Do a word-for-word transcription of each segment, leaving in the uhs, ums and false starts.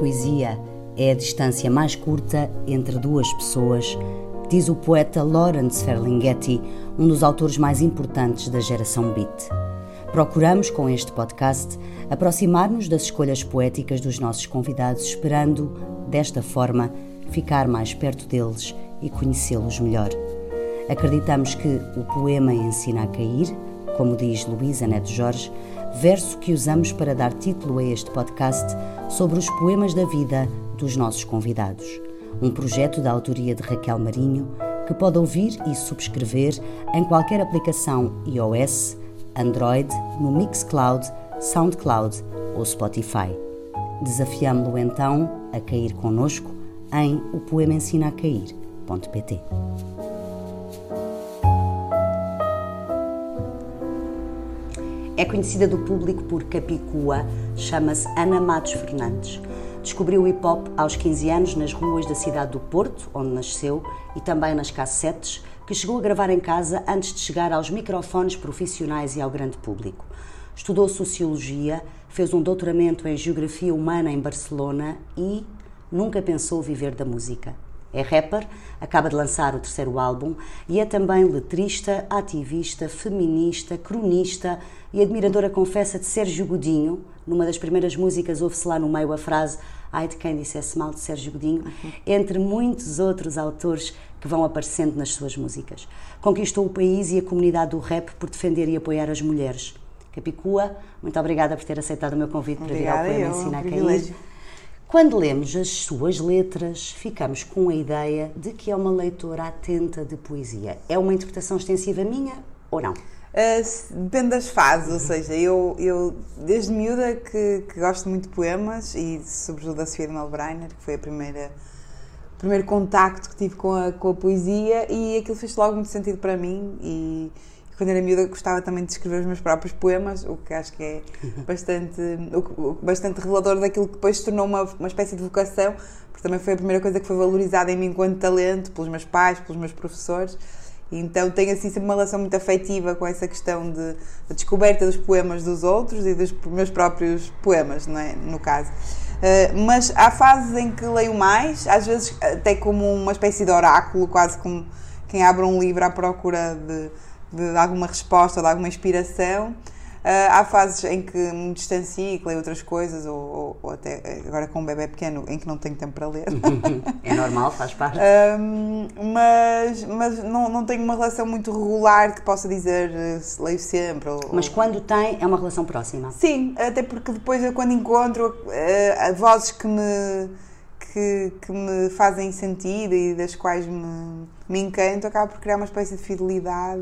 poesia é a distância mais curta entre duas pessoas, diz o poeta Lawrence Ferlinghetti, um dos autores mais importantes da geração beat. Procuramos, com este podcast, aproximar-nos das escolhas poéticas dos nossos convidados, esperando, desta forma, ficar mais perto deles e conhecê-los melhor. Acreditamos que o poema ensina a cair, como diz Luísa Neto Jorge, verso que usamos para dar título a este podcast sobre os poemas da vida dos nossos convidados. Um projeto da autoria de Raquel Marinho, que pode ouvir e subscrever em qualquer aplicação iOS, Android, no Mixcloud, Soundcloud ou Spotify. Desafiamo-lo então a cair connosco em o poema ensina a cair ponto pt. É conhecida do público por Capicua, chama-se Ana Matos Fernandes. Descobriu o hip-hop aos quinze anos nas ruas da cidade do Porto, onde nasceu, e também nas cassetes, que chegou a gravar em casa antes de chegar aos microfones profissionais e ao grande público. Estudou Sociologia, fez um doutoramento em Geografia Humana em Barcelona e nunca pensou viver da música. É rapper, acaba de lançar o terceiro álbum e é também letrista, ativista, feminista, cronista e admiradora, confessa, de Sérgio Godinho. Numa das primeiras músicas ouve-se lá no meio a frase "Ai de quem dissesse mal de Sérgio Godinho", uhum. entre muitos outros autores que vão aparecendo nas suas músicas. Conquistou o país e a comunidade do rap por defender e apoiar as mulheres. Capicua, muito obrigada por ter aceitado o meu convite para vir ao poema Ensina a Cair. Quando lemos as suas letras, ficamos com a ideia de que é uma leitora atenta de poesia. É uma interpretação extensiva minha ou não? Uh, depende das fases, ou seja, eu, eu desde miúda que, que gosto muito de poemas e sobretudo da Sofia de Melbrenner, que foi a primeira, o primeiro contacto que tive com a, com a poesia, e aquilo fez logo muito sentido para mim. E quando era miúda gostava também de escrever os meus próprios poemas, o que acho que é bastante, bastante revelador daquilo que depois se tornou uma, uma espécie de vocação, porque também foi a primeira coisa que foi valorizada em mim enquanto talento, pelos meus pais, pelos meus professores. E então tenho assim sempre uma relação muito afetiva com essa questão de, de descoberta dos poemas dos outros e dos meus próprios poemas, não é? No caso. Uh, mas há fases em que leio mais, às vezes até como uma espécie de oráculo, quase como quem abre um livro à procura de de alguma resposta ou de alguma inspiração. Uh, há fases em que me distancio e que leio outras coisas, ou, ou, ou até agora com um bebê pequeno em que não tenho tempo para ler. É normal, faz parte. Uh, mas mas não, não tenho uma relação muito regular que possa dizer se leio sempre. Ou, mas quando tem, é uma relação próxima? Sim, até porque depois eu, quando encontro uh, vozes que me, que, que me fazem sentido e das quais me, me encanto, acabo por criar uma espécie de fidelidade.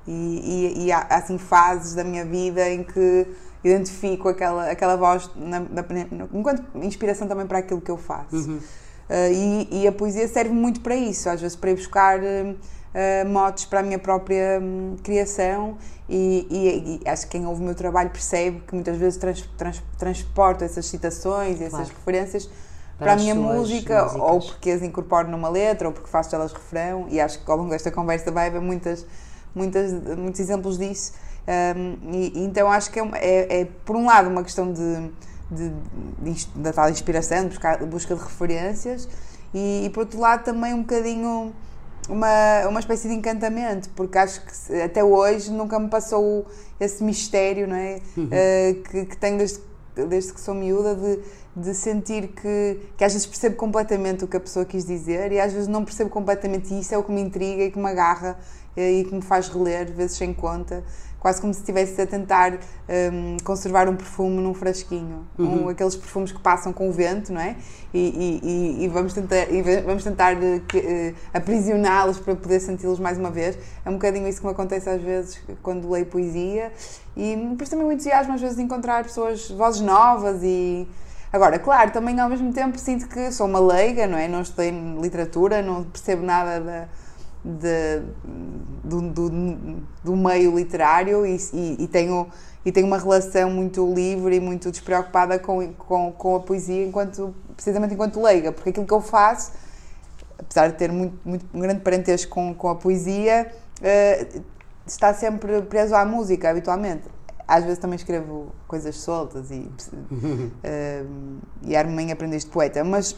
E, e, e há assim fases da minha vida em que identifico aquela, aquela voz na, na, enquanto inspiração também para aquilo que eu faço. Uhum. Uh, e, e a poesia serve muito para isso, às vezes para ir buscar uh, motes para a minha própria um, criação, e, e, e acho que quem ouve o meu trabalho percebe que muitas vezes trans, trans, transporto essas citações e essas claro. referências para, para a minha música, músicas. Ou porque as incorporo numa letra, ou porque faço delas refrão, e acho que ao longo desta conversa vai haver muitas Muitas, muitos exemplos disso. Um, e, e então acho que é, é, é, por um lado, uma questão de, de, de, da tal inspiração, de buscar, de busca de referências, e, e por outro lado também um bocadinho uma, uma espécie de encantamento, porque acho que até hoje nunca me passou esse mistério, não é? Uhum. Uh, que, que tenho desde, desde que sou miúda, de, de sentir que, que às vezes percebo completamente o que a pessoa quis dizer e às vezes não percebo completamente, e isso é o que me intriga e que me agarra e que me faz reler, vezes sem conta, quase como se estivesse a tentar um, conservar um perfume num frasquinho, uhum. um, aqueles perfumes que passam com o vento, não é? E, e, e vamos tentar, e vamos tentar uh, uh, aprisioná-los para poder senti-los mais uma vez. É um bocadinho isso que me acontece às vezes quando leio poesia, e depois também o entusiasmo às vezes de encontrar pessoas, vozes novas. E agora, claro, também ao mesmo tempo sinto que sou uma leiga, não é? Não estudei literatura, não percebo nada da De, do, do, do meio literário, e, e, e, tenho, e tenho uma relação muito livre e muito despreocupada com, com, com a poesia, enquanto, precisamente enquanto leiga, porque aquilo que eu faço, apesar de ter muito, muito, um grande parentesco com, com a poesia, uh, está sempre preso à música, habitualmente. às vezes também escrevo coisas soltas e, uh, e armo-me em aprendiz de poeta, mas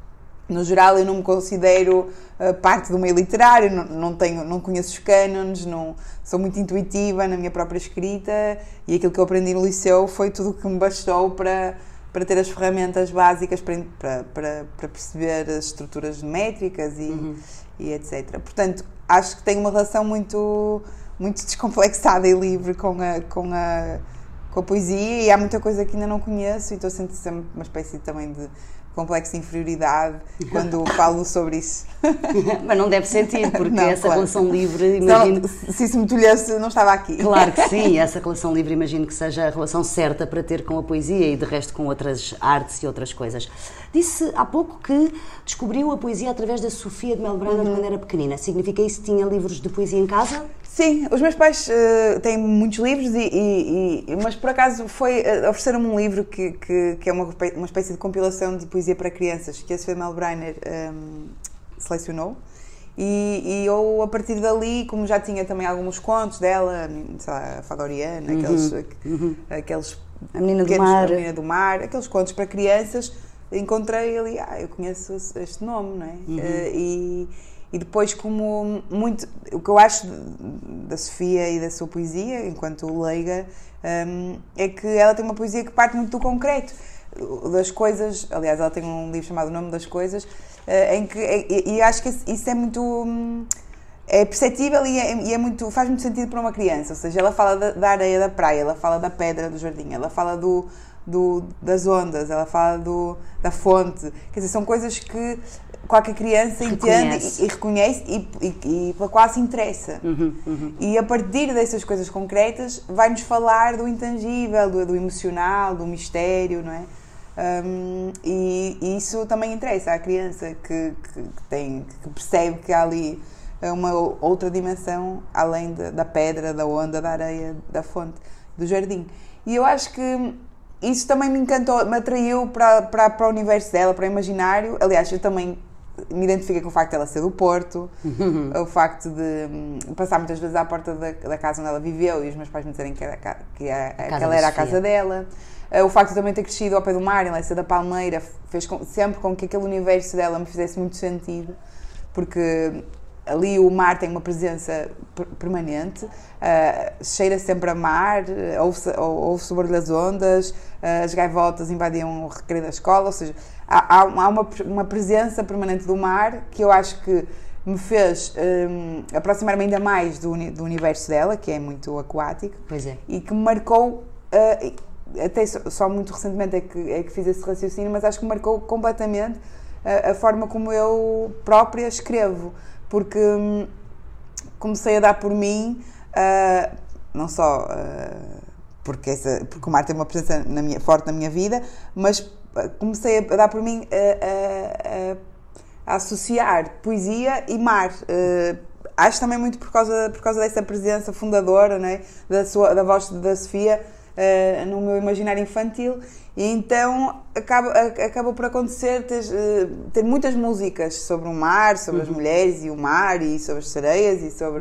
no geral eu não me considero uh, parte do meio literário, não, não, tenho, não conheço os cânones, não, sou muito intuitiva na minha própria escrita e aquilo que eu aprendi no liceu foi tudo o que me bastou para, para ter as ferramentas básicas para, para, para, para perceber as estruturas métricas e, uhum. e etcétera. Portanto, acho que tenho uma relação muito, muito descomplexada e livre com a, com, a, com a poesia e há muita coisa que ainda não conheço e estou sentindo sempre uma espécie também de complexo de inferioridade quando falo sobre isso. Mas não deve sentir, porque não, essa claro. relação livre, imagino... Não, se isso me tolhesse, não estava aqui. Claro que sim, essa relação livre imagino que seja a relação certa para ter com a poesia e de resto com outras artes e outras coisas. Disse há pouco que descobriu a poesia através da Sofia de Melbrenner uhum. quando era pequenina. Significa isso que tinha livros de poesia em casa? Sim, os meus pais uh, têm muitos livros, e, e, e, mas por acaso foi uh, ofereceram-me um livro que, que, que é uma, uma espécie de compilação de poesia para crianças, que a Sofia Melbrenner um, selecionou. E, e eu, a partir dali, como já tinha também alguns contos dela, sei lá, a Fadoriana, uhum. aqueles, uhum. aqueles a Menina do pequenos, Mar. A Menina do Mar, aqueles contos para crianças, encontrei ali, ah, eu conheço este nome, não é? Uhum. Uh, e, E depois, como muito... O que eu acho da Sofia e da sua poesia, enquanto leiga, um, é que ela tem uma poesia que parte muito do concreto, das coisas... Aliás, ela tem um livro chamado O Nome das Coisas, uh, em que... E, e acho que isso é muito... Um, é perceptível e, é, e é muito, faz muito sentido para uma criança. Ou seja, ela fala da, da areia da praia, ela fala da pedra do jardim, ela fala do... Do, das ondas, ela fala do, da fonte, quer dizer, são coisas que qualquer criança reconhece. entende e, e reconhece e, e, e pela qual se interessa. Uhum, uhum. E a partir dessas coisas concretas vai-nos falar do intangível, do, do emocional, do mistério, não é? Um, e, e isso também interessa à criança que, que, que, tem, que percebe que há ali uma outra dimensão além de, da pedra, da onda, da areia, da fonte, do jardim. E eu acho que isso também me encantou, me atraiu para, para, para o universo dela, para o imaginário. Aliás, eu também me identifiquei com o facto de ela ser do Porto, o facto de passar muitas vezes à porta da, da casa onde ela viveu e os meus pais me dizerem que, era, que, a, que ela era a casa dela. O facto de também ter crescido ao pé do mar, em Leça da Palmeira, fez com, sempre com que aquele universo dela me fizesse muito sentido, porque ali o mar tem uma presença permanente, uh, cheira sempre a mar, ouve-se, ouve-se o barulho das ondas, uh, as gaivotas invadiam o recreio da escola, ou seja, há, há uma, uma presença permanente do mar que eu acho que me fez um, aproximar-me ainda mais do, do universo dela, que é muito aquático, pois é. E que me marcou, uh, até só, só muito recentemente é que, é que fiz esse raciocínio, mas acho que me marcou completamente a, a forma como eu própria escrevo. Porque hum, comecei a dar por mim, uh, não só uh, porque, essa, porque o mar tem uma presença na minha, forte na minha vida, mas uh, comecei a dar por mim a, a, a associar poesia e mar. Uh, acho também muito por causa, por causa dessa presença fundadora, não é? da, sua, da voz da Sofia uh, no meu imaginário infantil. E então acaba, acaba por acontecer ter, ter muitas músicas sobre o mar, sobre as mulheres e o mar, e sobre as sereias, e sobre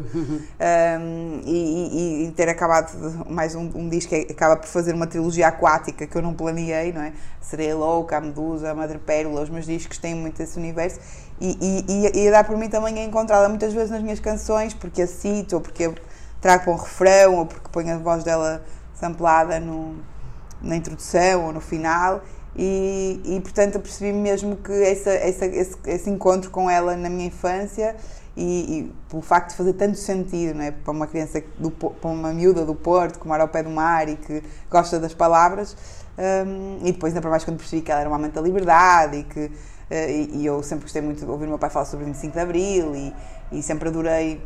um, e, e, e ter acabado mais um, um disco que acaba por fazer uma trilogia aquática que eu não planeei, não é? A Sereia Louca, a Medusa, a Madrepérola, os meus discos têm muito esse universo, e, e, e a dar por mim também a encontrá-la muitas vezes nas minhas canções, porque a cito, ou porque trago para um refrão, ou porque ponho a voz dela samplada no... na introdução ou no final, e, e portanto eu percebi mesmo que essa, essa, esse, esse encontro com ela na minha infância e, e pelo facto de fazer tanto sentido, não é? Para uma criança, do, para uma miúda do Porto, que mora ao pé do mar e que gosta das palavras, um, e depois ainda para mais quando percebi que ela era uma amante da liberdade e que uh, e, e eu sempre gostei muito de ouvir o meu pai falar sobre o vinte e cinco de Abril e, e sempre adorei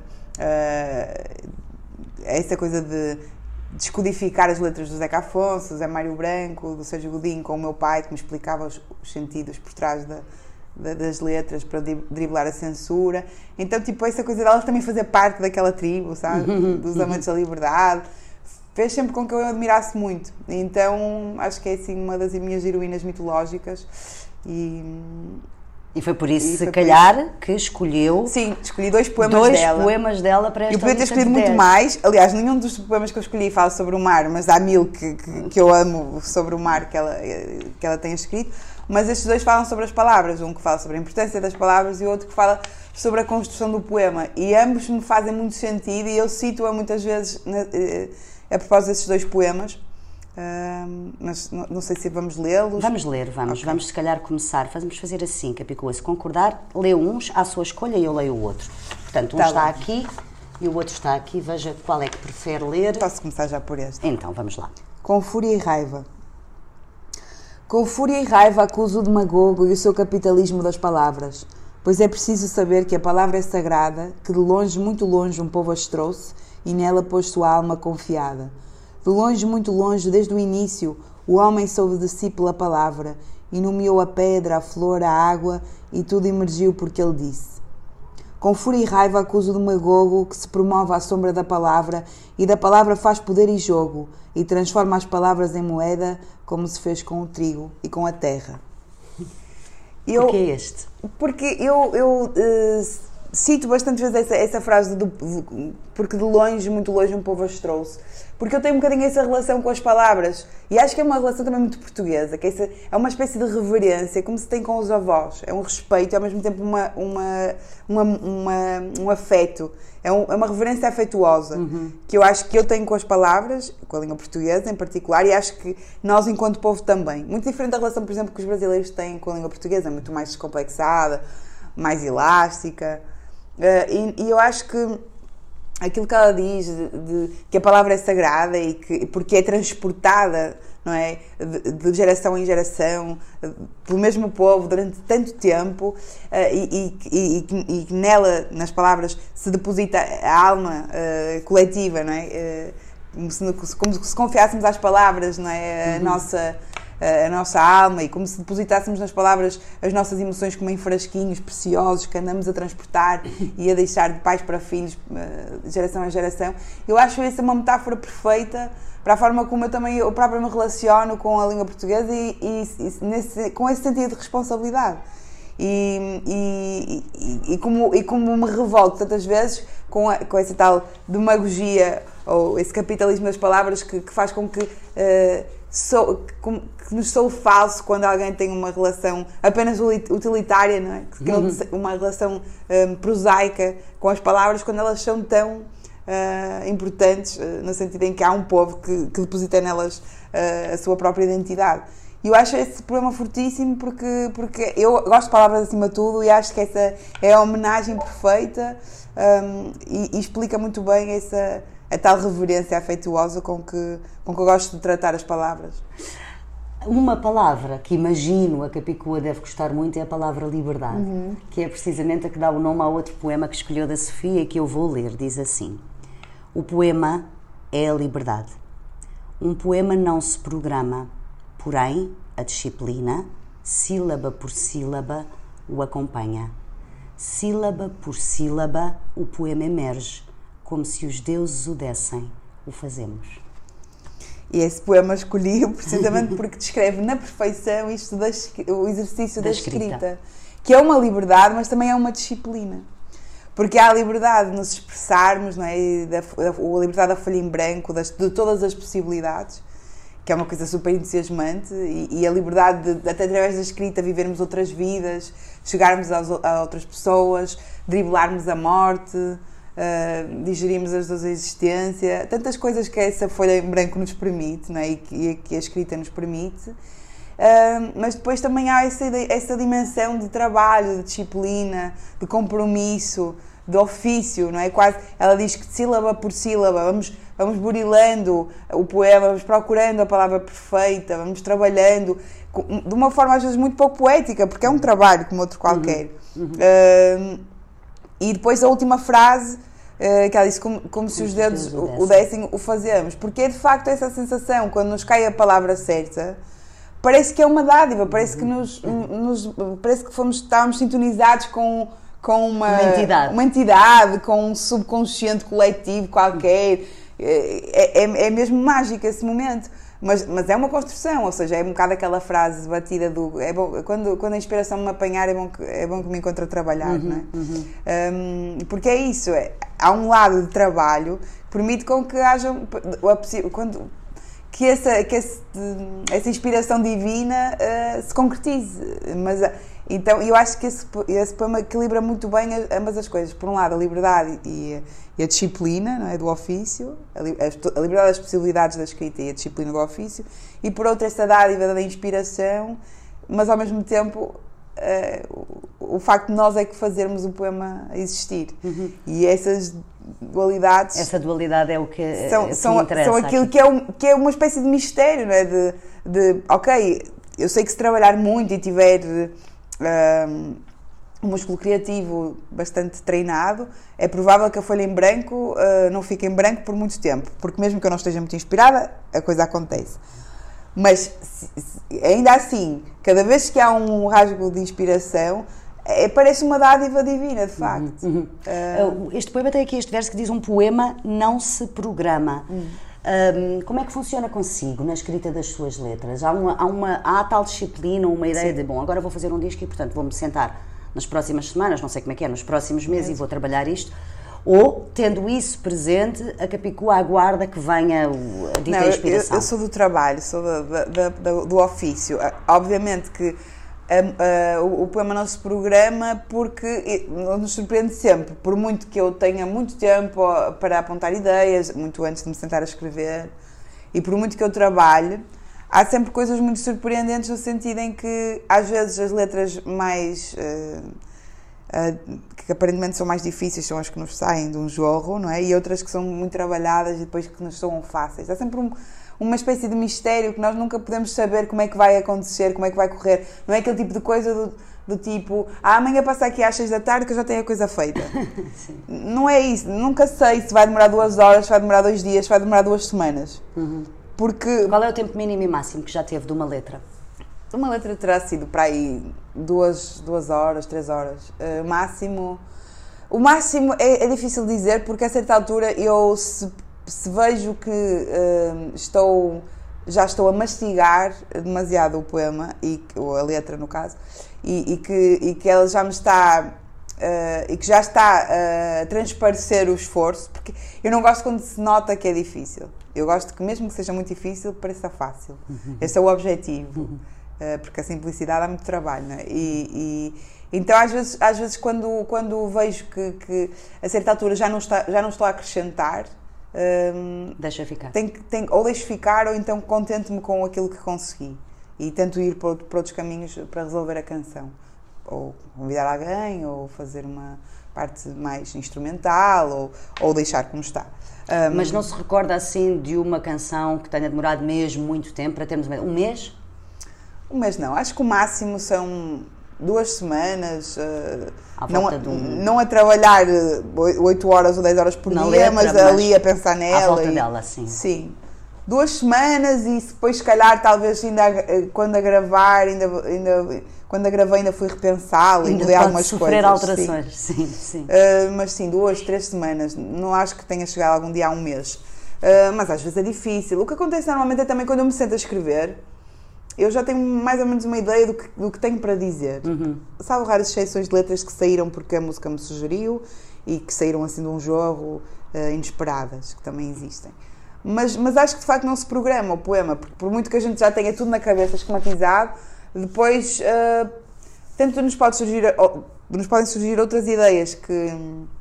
uh, essa coisa de descodificar as letras do Zeca Afonso, do Zé Mário Branco, do Sérgio Godinho, com o meu pai, que me explicava os, os sentidos por trás da, da, das letras para driblar a censura. Então, tipo, essa coisa dela também fazer parte daquela tribo, sabe? Dos amantes da liberdade. Fez sempre com que eu admirasse muito. Então, acho que é, assim, uma das minhas heroínas mitológicas. E... E foi por isso, E se foi calhar, por isso. que escolheu Sim, escolhi dois poemas dois dela. poemas dela para esta Eu podia ter lista de escolhido muito dez. mais. Aliás, nenhum dos poemas que eu escolhi fala sobre o mar, mas há mil que, que, que eu amo sobre o mar que ela, que ela tem escrito. Mas estes dois falam sobre as palavras. Um que fala sobre a importância das palavras e outro que fala sobre a construção do poema. E ambos me fazem muito sentido e eu cito-a muitas vezes na, a propósito desses dois poemas. Uh, mas não, não sei se vamos lê-los. Vamos ler, vamos. Okay. Vamos se calhar começar. Vamos fazer assim, Capicua. Se concordar, lê uns à sua escolha e eu leio o outro. Portanto, um Tá está bom. aqui e o outro está aqui. Veja qual é que prefere ler. Posso começar já por este. Então, vamos lá. Com fúria e raiva. Com fúria e raiva acuso o demagogo e o seu capitalismo das palavras, pois é preciso saber que a palavra é sagrada, que de longe, muito longe, um povo as trouxe e nela pôs sua alma confiada. De longe, muito longe, desde o início, o homem soube de si pela palavra e nomeou a pedra, a flor, a água e tudo emergiu porque ele disse. Com fúria e raiva acuso o demagogo que se promove à sombra da palavra e da palavra faz poder e jogo e transforma as palavras em moeda como se fez com o trigo e com a terra. Eu, Porquê este? Porque eu, eu uh, cito bastante vezes essa, essa frase do, porque de longe, muito longe, um povo as trouxe. Porque eu tenho um bocadinho essa relação com as palavras e acho que é uma relação também muito portuguesa, que é, é uma espécie de reverência, como se tem com os avós. É um respeito e ao mesmo tempo uma, uma, uma, uma, um afeto. É, um, é uma reverência afetuosa, uhum. que eu acho que eu tenho com as palavras, com a língua portuguesa em particular, e acho que nós enquanto povo também. Muito diferente da relação, por exemplo, que os brasileiros têm com a língua portuguesa, muito mais descomplexada, mais elástica. Uh, e, e eu acho que aquilo que ela diz, de, de, que a palavra é sagrada e que, porque é transportada, não é, de, de geração em geração, pelo mesmo povo durante tanto tempo, uh, e, e, e, e nela, nas palavras, se deposita a alma uh, coletiva, não é? Uh, como, se, como se confiássemos às palavras, não é? A uhum. nossa... a nossa alma e como se depositássemos nas palavras as nossas emoções como em frasquinhos preciosos que andamos a transportar e a deixar de pais para filhos, de geração a geração. Eu acho essa uma metáfora perfeita para a forma como eu também eu próprio me relaciono com a língua portuguesa e, e, e nesse, com esse sentido de responsabilidade. E, e, e, e, como, e como me revolto tantas vezes com, a, com essa tal demagogia ou esse capitalismo das palavras que, que faz com que uh, Sou, que nos sou falso quando alguém tem uma relação apenas utilitária, não é? Que não, uma relação um, prosaica com as palavras quando elas são tão uh, importantes, uh, no sentido em que há um povo que, que deposita nelas uh, a sua própria identidade. E eu acho esse problema fortíssimo porque, porque eu gosto de palavras acima de tudo e acho que essa é a homenagem perfeita um, e, e explica muito bem essa... a tal reverência afetuosa com que, com que eu gosto de tratar as palavras. Uma palavra que imagino a Capicua deve gostar muito é a palavra liberdade, uhum. que é precisamente a que dá o nome a outro poema que escolheu da Sofia e que eu vou ler. Diz assim: o poema é a liberdade. Um poema não se programa, porém a disciplina, sílaba por sílaba, o acompanha. Sílaba por sílaba, o poema emerge. Como se os deuses o dessem, o fazemos. E esse poema escolhi precisamente porque descreve na perfeição isto da, o exercício da, da escrita. escrita, que é uma liberdade, mas também é uma disciplina. Porque há a liberdade de nos expressarmos, não é? Da, da, a liberdade da folha em branco, das, de todas as possibilidades, que é uma coisa super entusiasmante, e, e a liberdade de, de, até através da escrita, vivermos outras vidas, chegarmos aos, a outras pessoas, driblarmos a morte... Uh, digerimos as duas a existência, tantas coisas que essa folha em branco nos permite, não é? e, que, e que a escrita nos permite, uh, mas depois também há essa, essa dimensão de trabalho, de disciplina, de compromisso, de ofício, não é? Quase, ela diz que sílaba por sílaba, vamos, vamos burilando o poema, vamos procurando a palavra perfeita, vamos trabalhando de uma forma às vezes muito pouco poética, porque é um trabalho como outro qualquer. Uhum. Uhum. Uh, e depois a última frase, uh, que ela disse como, como se os dedos o, o dessem, o fazemos, porque é de facto essa sensação, quando nos cai a palavra certa, parece que é uma dádiva, parece que, nos, nos, parece que fomos, estávamos sintonizados com, com uma, uma, entidade. uma entidade, com um subconsciente coletivo qualquer, é, é, é mesmo mágico esse momento. Mas, mas é uma construção, ou seja, é um bocado aquela frase batida do... É bom, quando, quando a inspiração me apanhar, é bom que, é bom que me encontre a trabalhar, uhum, não é? Uhum. Um, porque é isso, é, há um lado de trabalho que permite com que haja... Quando, que essa, que esse, essa inspiração divina uh, se concretize. Mas, então, eu acho que esse, esse poema equilibra muito bem ambas as coisas. Por um lado, a liberdade e, e a disciplina, não é, do ofício, a, li, a liberdade das possibilidades da escrita e a disciplina do ofício, e por outro, essa dádiva da inspiração, mas ao mesmo tempo uh, o, o facto de nós é que fazermos o poema existir. Uhum. E essas dualidades... Essa dualidade é o que, são, é o que são, me interessa. São aquilo que é, um, que é uma espécie de mistério, não é? De, de, ok, eu sei que se trabalhar muito e tiver um, um músculo criativo bastante treinado, é provável que a folha em branco uh, não fique em branco por muito tempo, porque mesmo que eu não esteja muito inspirada, a coisa acontece. Mas, se, se, ainda assim, cada vez que há um rasgo de inspiração, é, parece uma dádiva divina, de facto. Uhum, uhum. Uh, este poema tem aqui este verso que diz: um poema não se programa. Uhum. Um, como é que funciona consigo na escrita das suas letras? Há, uma, há, uma, há tal disciplina, uma ideia Sim. de, bom, agora vou fazer um disco e, portanto, vou-me sentar nas próximas semanas, não sei como é que é, nos próximos meses é. e vou trabalhar isto? Ou, tendo isso presente, a Capicua aguarda que venha a dita não, inspiração? Eu, eu sou do trabalho, sou do, do, do, do ofício. Obviamente que Uh, uh, o, o poema não se programa porque nos surpreende sempre, por muito que eu tenha muito tempo para apontar ideias, muito antes de me sentar a escrever, e por muito que eu trabalhe, há sempre coisas muito surpreendentes no sentido em que às vezes as letras mais uh, uh, que aparentemente são mais difíceis são as que nos saem de um jorro, não é? E outras que são muito trabalhadas e depois que nos soam fáceis. Há sempre um uma espécie de mistério que nós nunca podemos saber como é que vai acontecer, como é que vai correr. Não é aquele tipo de coisa do, do tipo, ah, amanhã passa aqui às seis da tarde que eu já tenho a coisa feita. Não é isso. Nunca sei se vai demorar duas horas, se vai demorar dois dias, se vai demorar duas semanas. Uhum. Porque... Qual é o tempo mínimo e máximo que já teve de uma letra? Uma letra terá sido para aí duas, duas horas, três horas. Uh, máximo... O máximo é, é difícil dizer porque a certa altura eu... se se vejo que uh, estou, já estou a mastigar demasiado o poema, e, ou a letra no caso, e, e, que, e que ela já me está, uh, e que já está uh, a transparecer o esforço, porque eu não gosto quando se nota que é difícil. Eu gosto que mesmo que seja muito difícil, pareça fácil. Uhum. Esse é o objetivo, uhum. uh, porque a simplicidade dá muito trabalho, não é? E, e, então às vezes, às vezes quando, quando vejo que, que a certa altura já não, está, já não estou a acrescentar, Um, deixa ficar. Tem, tem, ou deixo ficar, ou então contento-me com aquilo que consegui e tento ir para, para outros caminhos para resolver a canção, ou convidar alguém, ou fazer uma parte mais instrumental, ou, ou deixar como está. Um, Mas não se recorda assim de uma canção que tenha demorado mesmo muito tempo para termos um mês? Um mês não, acho que o máximo são duas semanas, uh, não, a, um... não a trabalhar oito horas ou dez horas por Na dia, letra, mas ali a pensar nela. À volta e, dela, sim. Sim. Duas semanas e depois, se calhar, talvez ainda quando a gravar, ainda, ainda, quando a gravei ainda fui repensá-la e mudei algumas coisas. Sofrer alterações, sim, sim. sim. Uh, mas sim, duas, três semanas. Não acho que tenha chegado algum dia a um mês. Uh, mas às vezes é difícil. O que acontece normalmente é também quando eu me sento a escrever, eu já tenho mais ou menos uma ideia do que, do que tenho para dizer. Uhum. Salvo raras exceções de letras que saíram porque a música me sugeriu e que saíram assim de um jorro, uh, inesperadas, que também existem. Mas, mas acho que de facto não se programa o poema, porque por muito que a gente já tenha tudo na cabeça esquematizado, depois uh, tanto nos, pode surgir, nos podem surgir outras ideias que,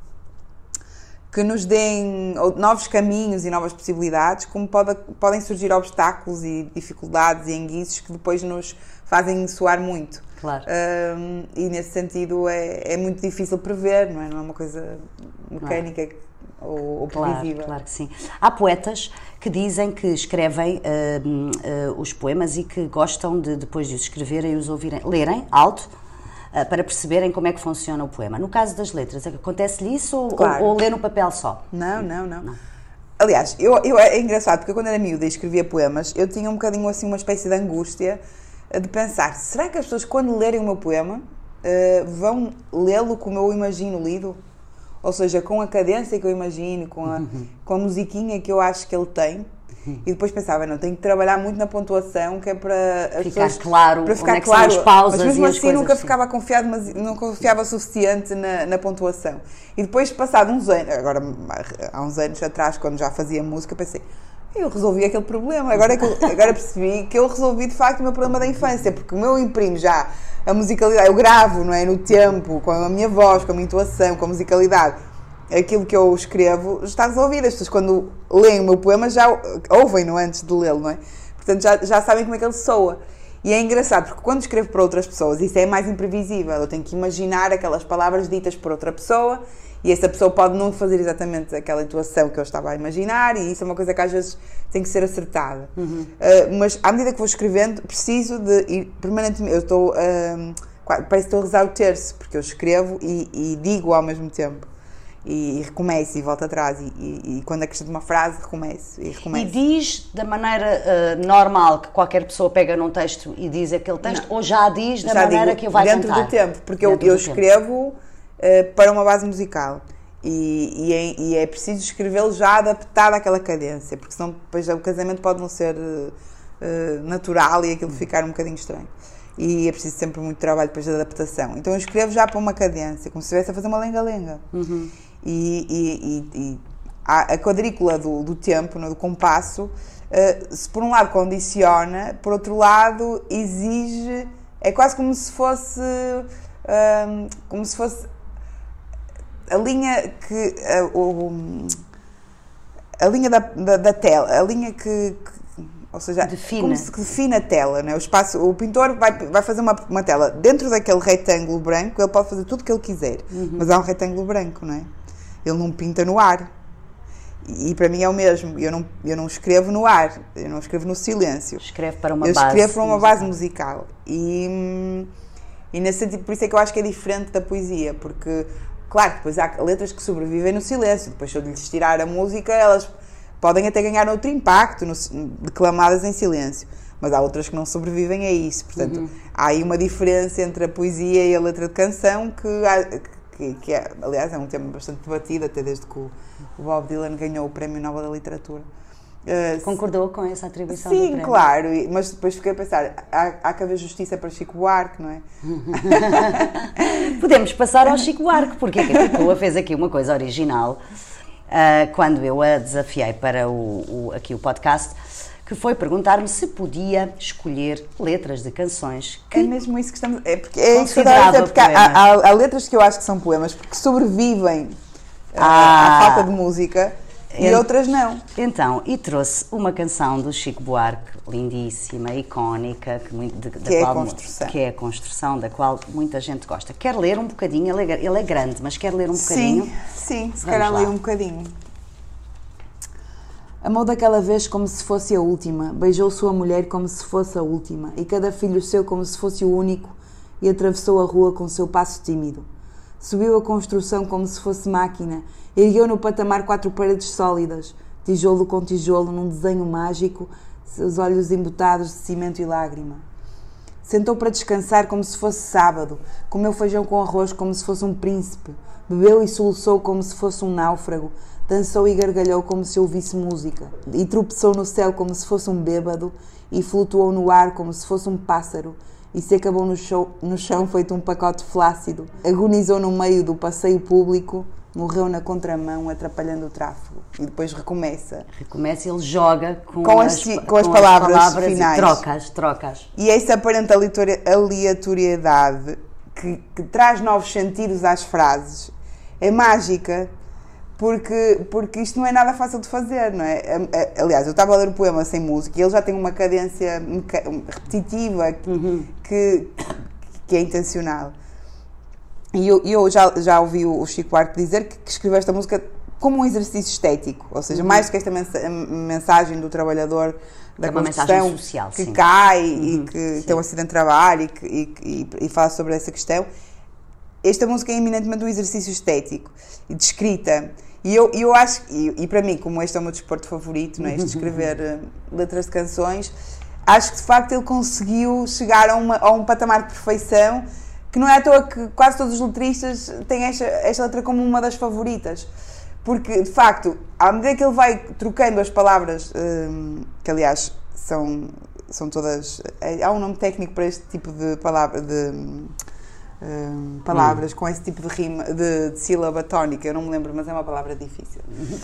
que nos deem novos caminhos e novas possibilidades, como pode, podem surgir obstáculos e dificuldades e enguiços que depois nos fazem soar muito. Claro. Um, e nesse sentido é, é muito difícil prever, não é? Não é uma coisa mecânica é. ou, ou previsível. Claro, claro que sim. Há poetas que dizem que escrevem uh, uh, os poemas e que gostam de, depois de os escreverem, os ouvirem, lerem alto, para perceberem como é que funciona o poema. No caso das letras, acontece-lhe isso ou, claro. ou, ou lê no papel só? Não, não, não. não. Aliás, eu, eu, é engraçado, porque quando era miúda e escrevia poemas, eu tinha um bocadinho assim uma espécie de angústia de pensar, será que as pessoas quando lerem o meu poema uh, vão lê-lo como eu imagino lido? Ou seja, com a cadência que eu imagino, com a, uhum. com a musiquinha que eu acho que ele tem? E depois pensava, não, tenho que trabalhar muito na pontuação, que é para as ficar pessoas, claro, para ficar onde é que claro, são as pausas, mas mesmo e as assim coisas, nunca sim. ficava confiado, mas não confiava o suficiente na, na pontuação. E depois, passado uns anos, agora há uns anos atrás, quando já fazia música, pensei, eu resolvi aquele problema, agora, é que eu, agora percebi que eu resolvi de facto o meu problema da infância, porque o meu imprimo já a musicalidade, eu gravo, não é, no tempo, com a minha voz, com a minha intuação, com a musicalidade, aquilo que eu escrevo está resolvido. As pessoas, quando leem o meu poema, já ouvem-no antes de lê-lo, não é? Portanto, já, já sabem como é que ele soa. E é engraçado, porque quando escrevo para outras pessoas, isso é mais imprevisível. Eu tenho que imaginar aquelas palavras ditas por outra pessoa, e essa pessoa pode não fazer exatamente aquela intuação que eu estava a imaginar, e isso é uma coisa que às vezes tem que ser acertada. Uhum. Uh, mas à medida que vou escrevendo, preciso de ir permanentemente. Eu estou, uh, parece que estou a rezar o terço, porque eu escrevo e, e digo ao mesmo tempo. E, e recomeço e volto atrás, e, e, e quando acrescento uma frase, recomeço e recomeço. E diz da maneira uh, normal que qualquer pessoa pega num texto e diz aquele texto, não. Ou já diz da já maneira digo, que o vai dentro cantar? Dentro do tempo, porque dentro eu, eu escrevo uh, para uma base musical e, e, é, e é preciso escrevê-lo já adaptado àquela cadência, porque senão depois o casamento pode não ser uh, uh, natural e aquilo ficar um bocadinho estranho. E é preciso sempre muito trabalho depois de adaptação. Então eu escrevo já para uma cadência, como se estivesse a fazer uma lenga-lenga. Uhum. E, e, e, e a, a quadrícula do, do tempo, no, do compasso, uh, se por um lado condiciona, por outro lado exige, é quase como se fosse, uh, como se fosse a linha que, uh, o, a linha da, da, da tela, a linha que, que ou seja, define. Como se define a tela, não é? O espaço, o pintor vai, vai fazer uma, uma tela dentro daquele retângulo branco, ele pode fazer tudo o que ele quiser, uhum. Mas há um retângulo branco, não é? Ele não pinta no ar. E, e para mim é o mesmo, eu não, eu não escrevo no ar, eu não escrevo no silêncio. Escreve para uma eu base. escrevo para uma musical. base musical. E, e nesse sentido, por isso é que eu acho que é diferente da poesia, porque, claro, depois há letras que sobrevivem no silêncio, depois se eu lhes tirar a música, elas podem até ganhar outro impacto, no, declamadas em silêncio, mas há outras que não sobrevivem a isso. Portanto, uhum. Há aí uma diferença entre a poesia e a letra de canção que, que, que é, aliás, é um tema bastante debatido, até desde que o, o Bob Dylan ganhou o Prémio Nobel da Literatura. Uh, Concordou com essa atribuição? Sim, do prémio? claro, mas depois fiquei a pensar, há, há que haver justiça para Chico Buarque, não é? Podemos passar ao Chico Buarque, porque a Capicua fez aqui uma coisa original. Uh, quando eu a desafiei para o, o, aqui o podcast, que foi perguntar-me se podia escolher letras de canções que é mesmo isso que estamos... É, porque, é isso que eu estava a dizer, porque há, há, há letras que eu acho que são poemas, porque sobrevivem ah, à falta de música, e ent, outras não. Então, e trouxe uma canção do Chico Buarque, lindíssima, icónica, que, muito, de, que, da é qual, a construção. que é a construção, da qual muita gente gosta. Quer ler um bocadinho? Ele é, ele é grande, mas quer ler um bocadinho? Sim, sim, se calhar ler um bocadinho. Amou daquela vez como se fosse a última, beijou sua mulher como se fosse a última, e cada filho seu como se fosse o único, e atravessou a rua com seu passo tímido. Subiu a construção como se fosse máquina, ergueu no patamar quatro paredes sólidas, tijolo com tijolo, num desenho mágico, seus olhos embutados de cimento e lágrima. Sentou para descansar como se fosse sábado, comeu feijão com arroz como se fosse um príncipe, bebeu e soluçou como se fosse um náufrago, dançou e gargalhou como se ouvisse música, e tropeçou no céu como se fosse um bêbado, e flutuou no ar como se fosse um pássaro, e se acabou no chão, no chão feito um pacote flácido, agonizou no meio do passeio público, morreu na contramão, atrapalhando o tráfego. E depois recomeça. Recomeça e ele joga com, com as, as, com com as palavras, as palavras finais. E trocas, trocas. E essa aparente aleatoriedade que, que traz novos sentidos às frases é mágica, porque, porque isto não é nada fácil de fazer, não é? Aliás, eu estava a ler o poema sem música e ele já tem uma cadência repetitiva uhum. que, que é intencional. E eu, eu já, já ouvi o Chico Buarque dizer que, que escreveu esta música como um exercício estético, ou seja, uhum. mais do que esta mensagem do trabalhador da é construção social, que sim. cai uhum, e que sim. tem um acidente de trabalho e, que, e, e, e fala sobre essa questão. Esta música é eminentemente um exercício estético e de escrita. E eu, eu acho, e, e para mim, como este é o meu desporto favorito, não é? Este de escrever uh, letras de canções, acho que de facto ele conseguiu chegar a, uma, a um patamar de perfeição que não é à toa que quase todos os letristas têm esta, esta letra como uma das favoritas. porque de facto, à medida que ele vai trocando as palavras, hum, que aliás são, são todas. Há um nome técnico para este tipo de palavra. De, Um, palavras hum. com esse tipo de rima, de, de sílaba tónica, eu não me lembro, mas é uma palavra difícil.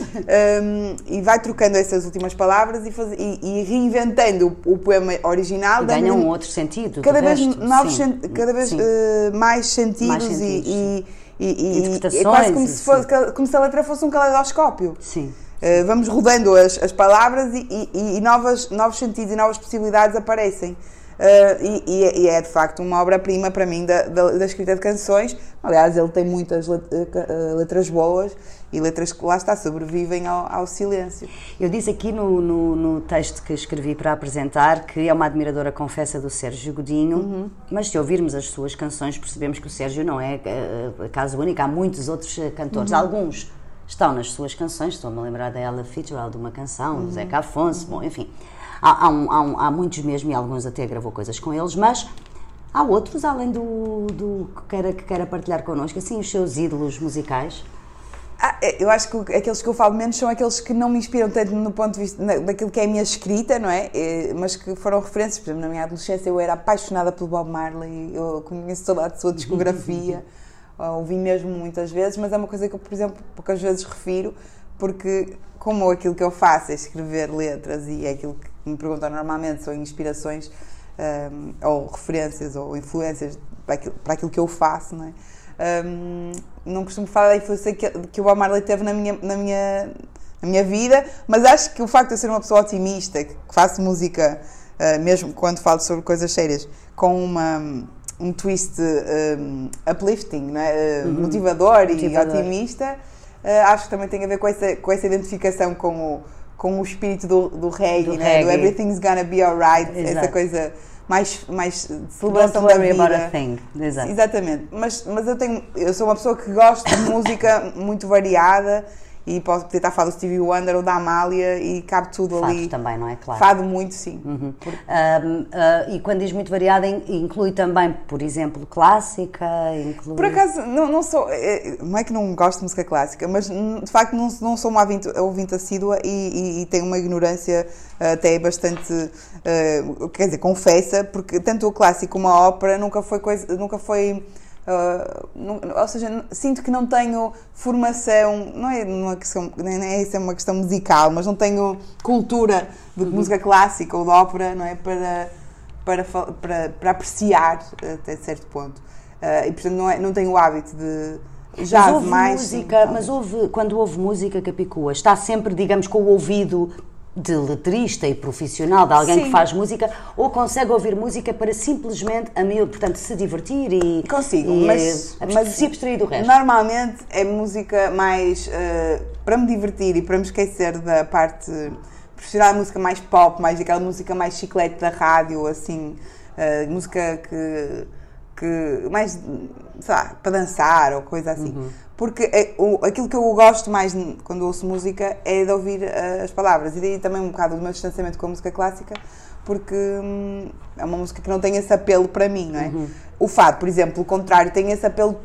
um, e vai trocando essas últimas palavras e, faz, e, e reinventando o, o poema original. E ganha um outro sentido. Cada vez, resto, novos sen, cada vez uh, mais sentidos, mais sentidos e, e, e, e é quase como se, fosse, como se a letra fosse um caleidoscópio. Sim. Uh, vamos rodando as, as palavras e, e, e novas, novos sentidos e novas possibilidades aparecem. Uh, e, e é de facto uma obra-prima para mim da, da, da escrita de canções. Aliás, ele tem muitas letras boas e letras que lá está, sobrevivem ao, ao silêncio. Eu disse aqui no, no, no texto que escrevi para apresentar que é uma admiradora confessa do Sérgio Godinho, uhum. mas se ouvirmos as suas canções percebemos que o Sérgio não é uh, caso único, há muitos outros cantores, uhum. alguns estão nas suas canções, estou-me a lembrar da Ella Fitzgerald de uma canção, uhum. do Zeca Afonso, uhum. bom, enfim. Há, há, um, há, um, há muitos mesmo, e alguns até gravou coisas com eles, mas há outros, além do, do que, queira, que queira partilhar connosco, assim, os seus ídolos musicais? Ah, eu acho que aqueles que eu falo menos são aqueles que não me inspiram tanto no ponto de vista daquilo que é a minha escrita, não é? Mas que foram referências. Por exemplo, na minha adolescência eu era apaixonada pelo Bob Marley, eu conheço toda a sua discografia, ouvi mesmo muitas vezes, mas é uma coisa que eu, por exemplo, poucas vezes refiro, porque como aquilo que eu faço é escrever letras e é aquilo que me perguntam normalmente, são inspirações um, ou referências ou influências para aquilo, para aquilo que eu faço, não é? Um, não costumo falar da influência que, que o Bob Marley teve na minha, na, minha, na minha vida, mas acho que o facto de eu ser uma pessoa otimista, que faço música, uh, mesmo quando falo sobre coisas sérias, com uma, um twist um, uplifting, não é? uh, uhum. motivador, motivador e otimista, uh, acho que também tem a ver com essa, com essa identificação com o, com o espírito do, do reggae, do, né? do everything's gonna be alright, essa coisa mais, mais de celebração da vida. About a thing. Exato. Exatamente, mas, mas eu, tenho, eu sou uma pessoa que gosto de música muito variada e posso tentar falar do Stevie Wonder ou da Amália e cabe tudo Fado ali. Fado também, não é? Claro. Fado muito, sim. Uhum. Por... Um, uh, e quando diz muito variada, inclui também, por exemplo, clássica? Inclui... Por acaso, não, não sou, não é que não gosto de música clássica, mas de facto não, não sou uma ouvinte, ouvinte assídua e, e, e tenho uma ignorância até bastante, uh, quer dizer, confessa, porque tanto o clássico como a ópera nunca foi coisa, nunca foi... Uh, não, ou seja, sinto que não tenho formação, não é uma questão, nem é isso, é uma questão musical, mas não tenho cultura de uhum. música clássica ou de ópera, não é, para, para, para, para apreciar até certo ponto. Uh, e portanto não, é, não tenho o hábito de jazz mas houve mais. Música, sim, mas houve, quando houve música Capicua, está sempre, digamos, com o ouvido de letrista e profissional, de alguém Sim. que faz música, ou consegue ouvir música para simplesmente, a mil, portanto, se divertir e... Consigo, e, mas, mas se abstrair do resto. Normalmente é música mais uh, para me divertir e para me esquecer da parte profissional, música mais pop, mais aquela música mais chiclete da rádio, assim, uh, música que, que mais, sei lá, para dançar ou coisa assim. Uhum. Porque é, o, aquilo que eu gosto mais quando ouço música é de ouvir uh, as palavras. E daí também um bocado do meu distanciamento com a música clássica, porque hum, é uma música que não tem esse apelo para mim, não é? Uhum. O fado, por exemplo, o contrário, tem esse apelo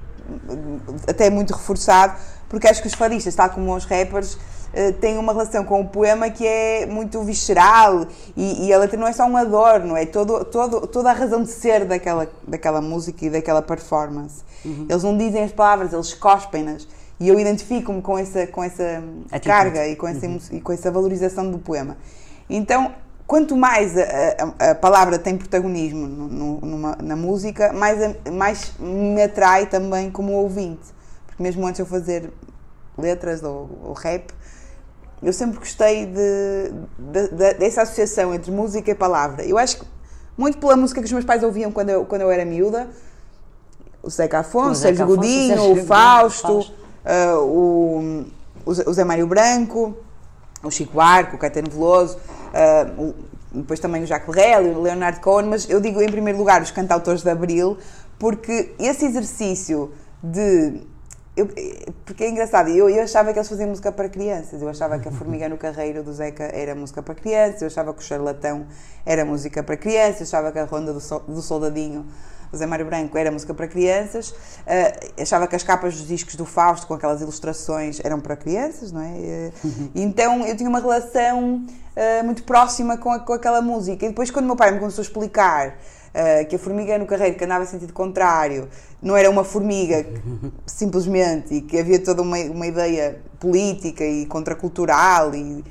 até muito reforçado, porque acho que os fadistas, tal como os rappers, uh, têm uma relação com o poema que é muito visceral e, e a letra não é só um adorno, é todo, todo, toda a razão de ser daquela, daquela música e daquela performance. Uhum. Eles não dizem as palavras, eles cospem-nas. E eu identifico-me com essa, com essa carga e com essa, uhum. e com essa valorização do poema. Então, quanto mais a, a, a palavra tem protagonismo no, numa, na música, mais, a, mais me atrai também como ouvinte. Porque mesmo antes de eu fazer letras ou, ou rap, eu sempre gostei de, de, de, dessa associação entre música e palavra. Eu acho que, muito pela música que os meus pais ouviam quando eu, quando eu era miúda, o Zeca Afonso, o Sérgio Godinho, o Fausto, uh, o, o Zé Mário Branco, o Chico Buarque, o Caetano Veloso, uh, o, depois também o Jacques Brel, o Leonardo Cohen, mas eu digo em primeiro lugar os cantautores de Abril, porque esse exercício de... Eu, porque é engraçado, eu, eu achava que eles faziam música para crianças, eu achava que a Formiga no Carreiro do Zeca era música para crianças, eu achava que o Charlatão era música para crianças, eu achava que a Ronda do, so, do Soldadinho o Zé Mário Branco era música para crianças, uh, achava que as capas dos discos do Fausto, com aquelas ilustrações, eram para crianças, não é? Uh, então eu tinha uma relação uh, muito próxima com, a, com aquela música. E depois, quando o meu pai me começou a explicar uh, que a formiga no carreiro, que andava em sentido contrário, não era uma formiga simplesmente, e que havia toda uma, uma ideia política e contracultural e,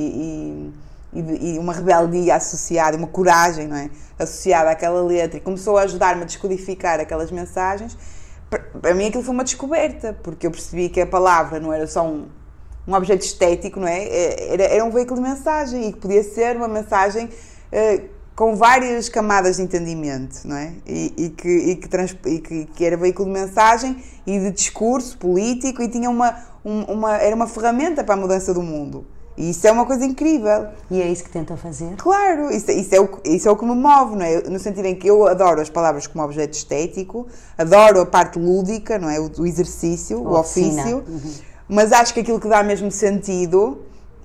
e, e, e uma rebeldia associada, uma coragem, não é? Associada àquela letra, e começou a ajudar-me a descodificar aquelas mensagens. Para mim aquilo foi uma descoberta, porque eu percebi que a palavra não era só um, um objeto estético, não é? Era, era um veículo de mensagem, e que podia ser uma mensagem uh, com várias camadas de entendimento, não é? E, e, que, e, que, trans, e que, que era veículo de mensagem e de discurso político, e tinha uma, um, uma, era uma ferramenta para a mudança do mundo. E isso é uma coisa incrível. E é isso que tenta fazer? Claro, isso, isso, é, o, isso é o que me move, não é? No sentido em que eu adoro as palavras como objeto estético, adoro a parte lúdica, não é? O, o exercício, o, o ofício, uhum. Mas acho que aquilo que dá mesmo sentido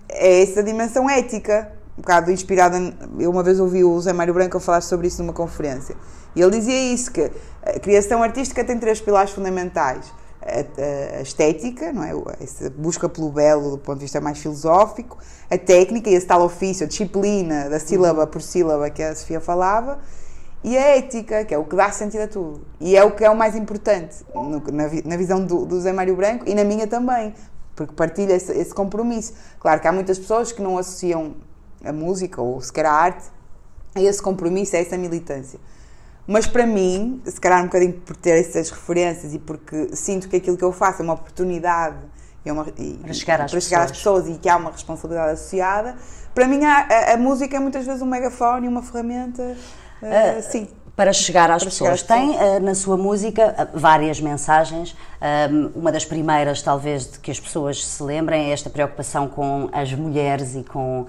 é essa dimensão ética. Um bocado inspirada, eu uma vez ouvi o Zé Mário Branco a falar sobre isso numa conferência, e ele dizia isso, que a criação artística tem três pilares fundamentais: a, a estética, não é? Essa busca pelo belo do ponto de vista mais filosófico, a técnica e esse tal ofício, a disciplina da sílaba por sílaba que a Sofia falava, e a ética, que é o que dá sentido a tudo, e é o que é o mais importante no, na, na visão do, do Zé Mário Branco, e na minha também, porque partilha esse, esse compromisso. Claro que há muitas pessoas que não associam a música, ou sequer a arte, a esse compromisso, a essa militância. Mas para mim, se calhar um bocadinho por ter essas referências e porque sinto que aquilo que eu faço é uma oportunidade é uma, e, para, chegar às, para chegar às pessoas, e que há uma responsabilidade associada, para mim a, a, a música é muitas vezes um megafone, uma ferramenta, uh, uh, sim. Para chegar às para pessoas. Chegar às Tem uh, na sua música uh, várias mensagens. Um, uma das primeiras, talvez, de que as pessoas se lembrem é esta preocupação com as mulheres e com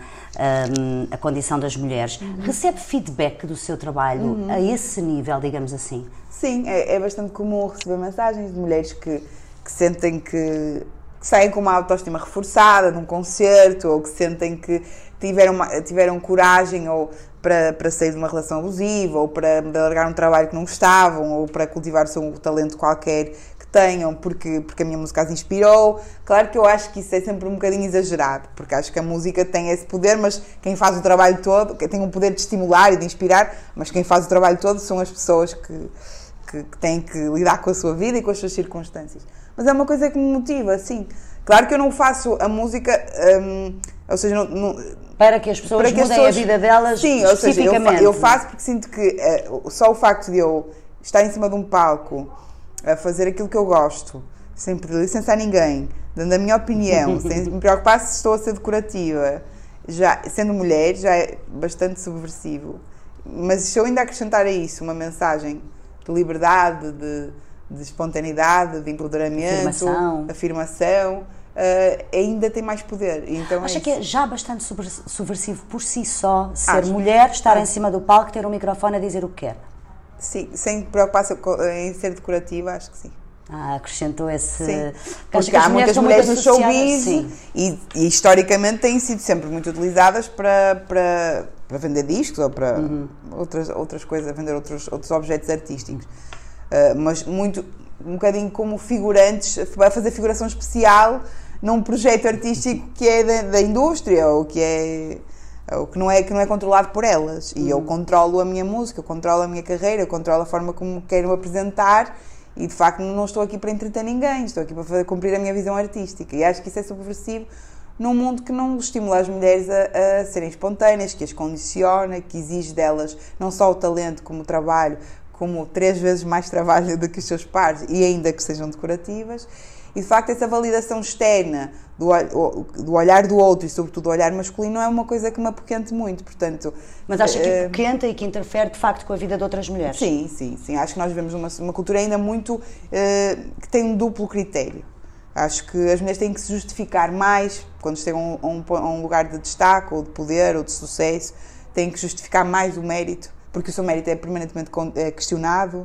um, a condição das mulheres. Uhum. Recebe feedback do seu trabalho uhum. a esse nível, digamos assim? Sim, é, é bastante comum receber mensagens de mulheres que, que sentem que, que saem com uma autoestima reforçada num concerto, ou que sentem que tiveram, uma, tiveram coragem ou para, para sair de uma relação abusiva, ou para largar um trabalho que não gostavam, ou para cultivar o seu talento qualquer que tenham, porque, porque a minha música as inspirou. Claro que eu acho que isso é sempre um bocadinho exagerado, porque acho que a música tem esse poder, mas quem faz o trabalho todo, tem um poder de estimular e de inspirar, mas quem faz o trabalho todo são as pessoas que, que, que têm que lidar com a sua vida e com as suas circunstâncias. Mas é uma coisa que me motiva, sim. Claro que eu não faço a música, hum, ou seja, não, não, para que as pessoas para que mudem as pessoas, a vida delas, sim, ou seja, eu, fa, eu faço porque sinto que uh, só o facto de eu estar em cima de um palco a fazer aquilo que eu gosto, sem pedir licença a ninguém, dando a minha opinião, sem me preocupar se estou a ser decorativa, já, sendo mulher, já é bastante subversivo. Mas se eu ainda acrescentar a isso uma mensagem de liberdade, de, de espontaneidade, de empoderamento, afirmação, afirmação Uh, ainda tem mais poder. Então Acha é que é já bastante subversivo por si só ser Acho. mulher, estar Acho. em cima do palco, ter um microfone a dizer o que quer? Sim, sem preocupar-se em ser decorativa, acho que sim. Ah, acrescentou esse... Sim, porque há muitas mulheres no showbiz sim. e, e historicamente têm sido sempre muito utilizadas para, para, para vender discos ou para uhum. outras, outras coisas, vender outros, outros objetos artísticos. Uh, mas muito, um bocadinho como figurantes, a fazer figuração especial num projeto artístico que é da, da indústria, ou que é ou que não é que não é controlado por elas. E eu controlo a minha música, eu controlo a minha carreira, eu controlo a forma como quero apresentar, e de facto não estou aqui para entreter ninguém, estou aqui para fazer, cumprir a minha visão artística. E acho que isso é subversivo num mundo que não estimula as mulheres a, a serem espontâneas, que as condiciona, que exige delas não só o talento como o trabalho, como três vezes mais trabalho do que os seus pares, e ainda que sejam decorativas. E de facto essa validação externa do, do olhar do outro, e sobretudo do olhar masculino, não é uma coisa que me apoquente muito, portanto... Mas acha que apoquenta uh, e que interfere de facto com a vida de outras mulheres? Sim, sim, sim. Acho que nós vivemos uma, uma cultura ainda muito... Uh, que tem um duplo critério. Acho que as mulheres têm que se justificar mais quando chegam a um, a um lugar de destaque, ou de poder, ou de sucesso, têm que justificar mais o mérito, porque o seu mérito é permanentemente questionado.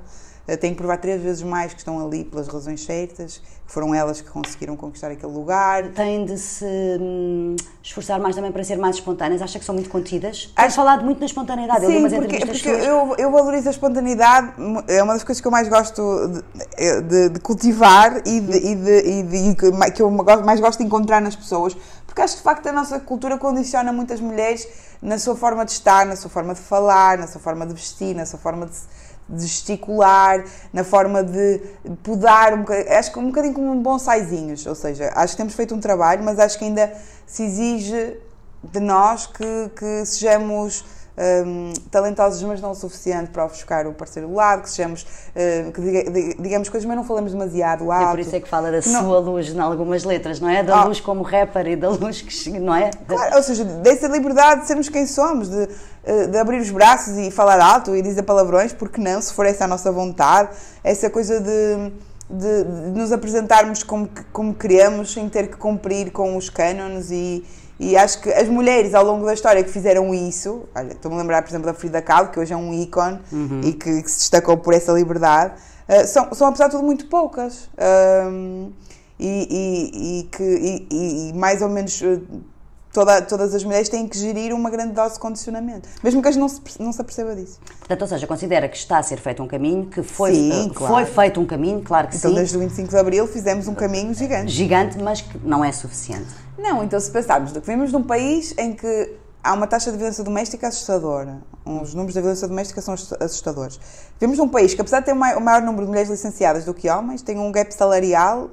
têm que provar três vezes mais que estão ali pelas razões certas, que foram elas que conseguiram conquistar aquele lugar. Têm de se hum, esforçar mais também para ser mais espontâneas? Acha que são muito contidas? Tens Acho... falado muito na espontaneidade. Sim, eu li umas porque, entrevistas porque eu, eu valorizo a espontaneidade, é uma das coisas que eu mais gosto de, de, de cultivar e, de, e, de, e de, que eu mais gosto de encontrar nas pessoas, porque acho que de facto a nossa cultura condiciona muitas mulheres na sua forma de estar, na sua forma de falar, na sua forma de vestir, na sua forma de, de gesticular, na forma de podar, um bocadinho, acho que um bocadinho como um bonsaizinhos, ou seja, acho que temos feito um trabalho, mas acho que ainda se exige de nós que, que sejamos um, talentosos, mas não o suficiente para ofuscar o parceiro do lado, que sejamos, uh, que diga, digamos coisas, mas não falamos demasiado alto. É por isso é que fala da não. sua luz em algumas letras, não é? Da oh. luz como rapper e da luz que, não é? Claro, ou seja, dessa liberdade de sermos quem somos, de, de abrir os braços e falar alto e dizer palavrões, porque não, se for essa a nossa vontade, essa coisa de, de, de nos apresentarmos como, como queremos, sem ter que cumprir com os cânones e E acho que as mulheres ao longo da história que fizeram isso, olha, estou-me a lembrar, por exemplo, da Frida Kahlo, que hoje é um ícone uhum. e que, que se destacou por essa liberdade, uh, são, são, apesar de tudo, muito poucas. Um, e, e, e, que, e, e mais ou menos toda, todas as mulheres têm que gerir uma grande dose de condicionamento, mesmo que a gente não se, não se aperceba disso. Portanto, ou seja, considera que está a ser feito um caminho, que foi, sim, uh, claro. foi feito um caminho, claro que então, sim. Então, desde o vinte e cinco de Abril fizemos um caminho gigante. Gigante, mas que não é suficiente. Não, então se pensarmos que vivemos num país em que há uma taxa de violência doméstica assustadora, os números da violência doméstica são assustadores. Vivemos num país que, apesar de ter o maior número de mulheres licenciadas do que homens, tem um gap salarial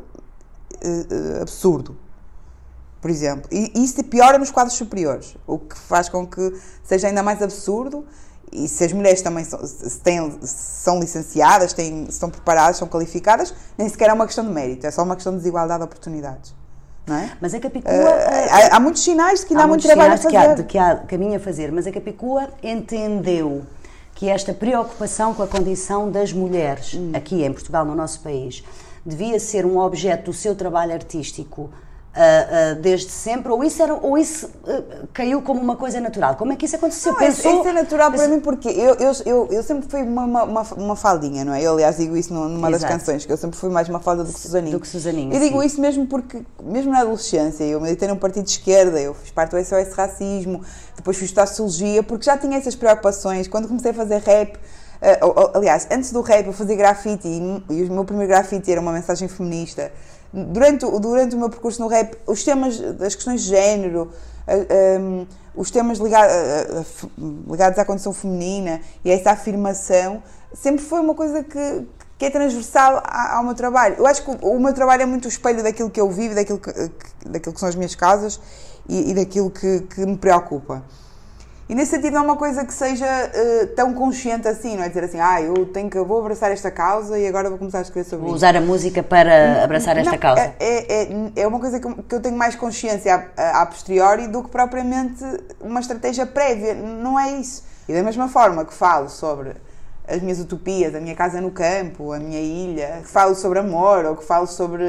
uh, absurdo, por exemplo. E isso piora nos quadros superiores, o que faz com que seja ainda mais absurdo. E se as mulheres também são, se têm, são licenciadas, têm, estão preparadas, são qualificadas, nem sequer é uma questão de mérito, é só uma questão de desigualdade de oportunidades. Não é? Mas a Capicua... Uh, há, há muitos sinais de que ainda há, há muito trabalho a fazer. Que há, de que há caminho a fazer, mas a Capicua entendeu que esta preocupação com a condição das mulheres, hum. aqui em Portugal, no nosso país, devia ser um objeto do seu trabalho artístico Uh, uh, desde sempre, ou isso, era, ou isso uh, caiu como uma coisa natural? Como é que isso aconteceu? Não, Pensou... Isso é natural para mim porque eu, eu, eu, eu sempre fui uma, uma, uma faldinha, não é? Eu, aliás, digo isso numa Exato. das canções, que eu sempre fui mais uma falda do que Susaninho. Do que Susaninho, Eu digo sim. isso mesmo porque, mesmo na adolescência, eu militei num partido de esquerda, eu fiz parte do S O S Racismo, depois fiz estudar Sociologia, porque já tinha essas preocupações. Quando comecei a fazer rap, uh, aliás, antes do rap eu fazia grafite e, e o meu primeiro grafite era uma mensagem feminista. Durante, durante o meu percurso no rap, os temas, as questões de género, uh, um, os temas ligado, uh, uh, ligados à condição feminina e a essa afirmação, sempre foi uma coisa que, que é transversal ao meu trabalho. Eu acho que o, o meu trabalho é muito o espelho daquilo que eu vivo, daquilo que, daquilo que são as minhas causas e, e daquilo que, que me preocupa. E nesse sentido não é uma coisa que seja uh, tão consciente assim, não é dizer assim, ah, eu tenho que, eu vou abraçar esta causa e agora vou começar a escrever sobre vou isso. Usar a música para abraçar esta não, causa. É, é, é uma coisa que eu, que eu tenho mais consciência a, a posteriori do que propriamente uma estratégia prévia, não é isso. E da mesma forma que falo sobre as minhas utopias, a minha casa no campo, a minha ilha, que falo sobre amor ou que falo sobre...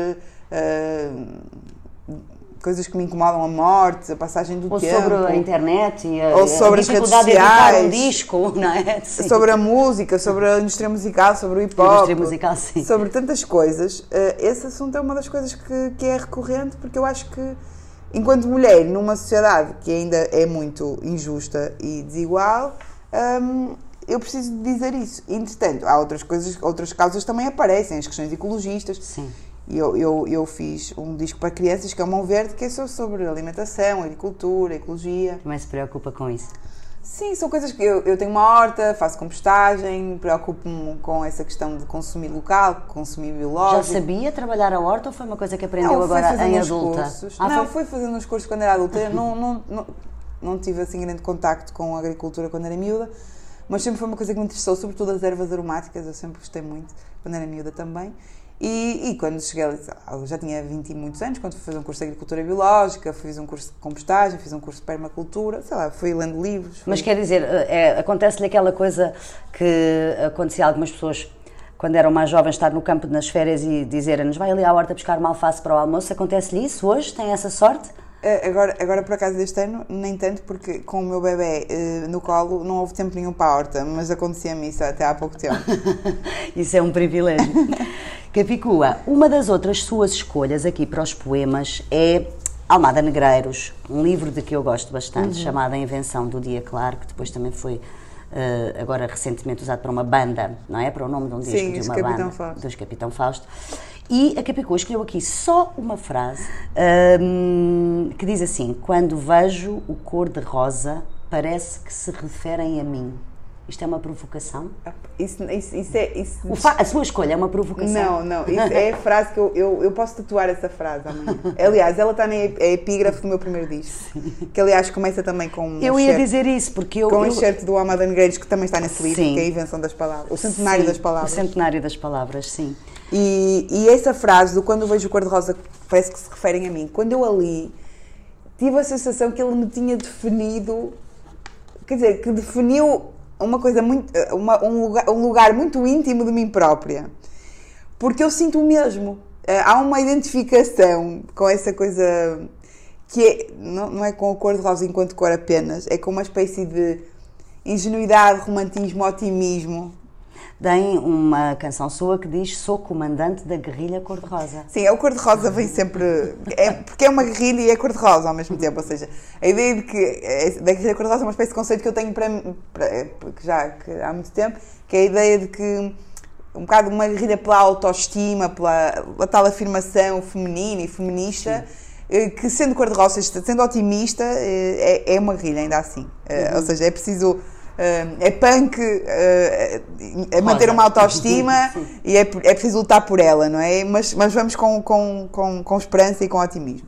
Uh, coisas que me incomodam, a morte, a passagem do ou tempo. Ou sobre a internet e a, ou sobre a dificuldade de editar um disco, não é? Sim. Sobre a música, sobre a indústria musical, sobre o hip-hop. A indústria musical, sim. Sobre tantas coisas. Esse assunto é uma das coisas que, que é recorrente, porque eu acho que, enquanto mulher, numa sociedade que ainda é muito injusta e desigual, hum, eu preciso de dizer isso. Entretanto, há outras coisas, outras causas também aparecem, as questões ecologistas. Sim. Eu, eu, eu fiz um disco para crianças que é o Mão Verde, que é só sobre alimentação, agricultura, ecologia. Também se preocupa com isso? Sim, são coisas que eu, eu tenho uma horta, faço compostagem, preocupo-me com essa questão de consumir local, consumir biológico. Já sabia trabalhar a horta ou foi uma coisa que aprendeu não, agora em adulta? Ah, não, foi? fui fazendo uns cursos quando era adulta. não, não, não, não tive assim grande contacto com a agricultura quando era miúda, mas sempre foi uma coisa que me interessou, sobretudo as ervas aromáticas, eu sempre gostei muito, quando era miúda também. E, e quando cheguei, eu já tinha vinte e muitos anos, quando fui fazer um curso de agricultura biológica, fiz um curso de compostagem, fiz um curso de permacultura, sei lá, fui lendo livros. Fui... Mas quer dizer, é, acontece-lhe aquela coisa que acontecia a algumas pessoas quando eram mais jovens, estar no campo nas férias e dizerem-nos vai ali à horta buscar uma alface para o almoço, acontece-lhe isso hoje? Tem essa sorte? Agora, agora, por acaso, este ano, nem tanto, porque com o meu bebê uh, no colo não houve tempo nenhum para a horta, mas acontecia-me isso até há pouco tempo. Isso é um privilégio. Capicua, uma das outras suas escolhas aqui para os poemas é Almada Negreiros, um livro de que eu gosto bastante, uhum. chamado A Invenção do Dia Claro, que depois também foi, uh, agora recentemente, usado para uma banda, não é? Para o nome de um disco Sim, de uma Capitão banda, Fausto. dos Capitão Fausto. E a Capicua escolheu aqui só uma frase um, que diz assim: quando vejo o cor-de-rosa, parece que se referem a mim. Isto é uma provocação? Isso, isso, isso é... Isso... A sua escolha é uma provocação? Não, não. Isso é a frase que eu, eu, eu posso tatuar essa frase amanhã. Aliás, ela está na epígrafe do meu primeiro disco. Sim. Que, aliás, começa também com um Eu ia dizer isso, porque eu... Com um eu... excerto do Almada Negreiros, que também está nesse livro, sim. que é a Invenção das Palavras. O Centenário sim, das Palavras. O Centenário das Palavras, sim. E, e essa frase do quando vejo o cor-de-rosa, parece que se referem a mim. Quando eu a li, tive a sensação que ele me tinha definido... Quer dizer, que definiu... uma coisa muito, uma, um, lugar, um lugar muito íntimo de mim própria, porque eu sinto o mesmo. Há uma identificação com essa coisa que é, não, não é com o cor-de-rosa enquanto cor apenas, é com uma espécie de ingenuidade, romantismo, otimismo. Tem uma canção sua que diz: sou comandante da guerrilha cor-de-rosa. Sim, é o cor-de-rosa vem sempre... É, porque é uma guerrilha e é cor-de-rosa ao mesmo tempo, ou seja, a ideia de que é, da guerrilha cor-de-rosa é uma espécie de conceito que eu tenho para, para que já que há muito tempo, que é a ideia de que um bocado uma guerrilha pela autoestima, pela, pela tal afirmação feminina e feminista, sim. que sendo cor-de-rosa, sendo otimista, é, é uma guerrilha ainda assim. Uhum. Ou seja, é preciso... Uh, é punk, uh, é manter uma autoestima e é, é preciso lutar por ela, não é? Mas, mas vamos com, com, com, com esperança e com otimismo.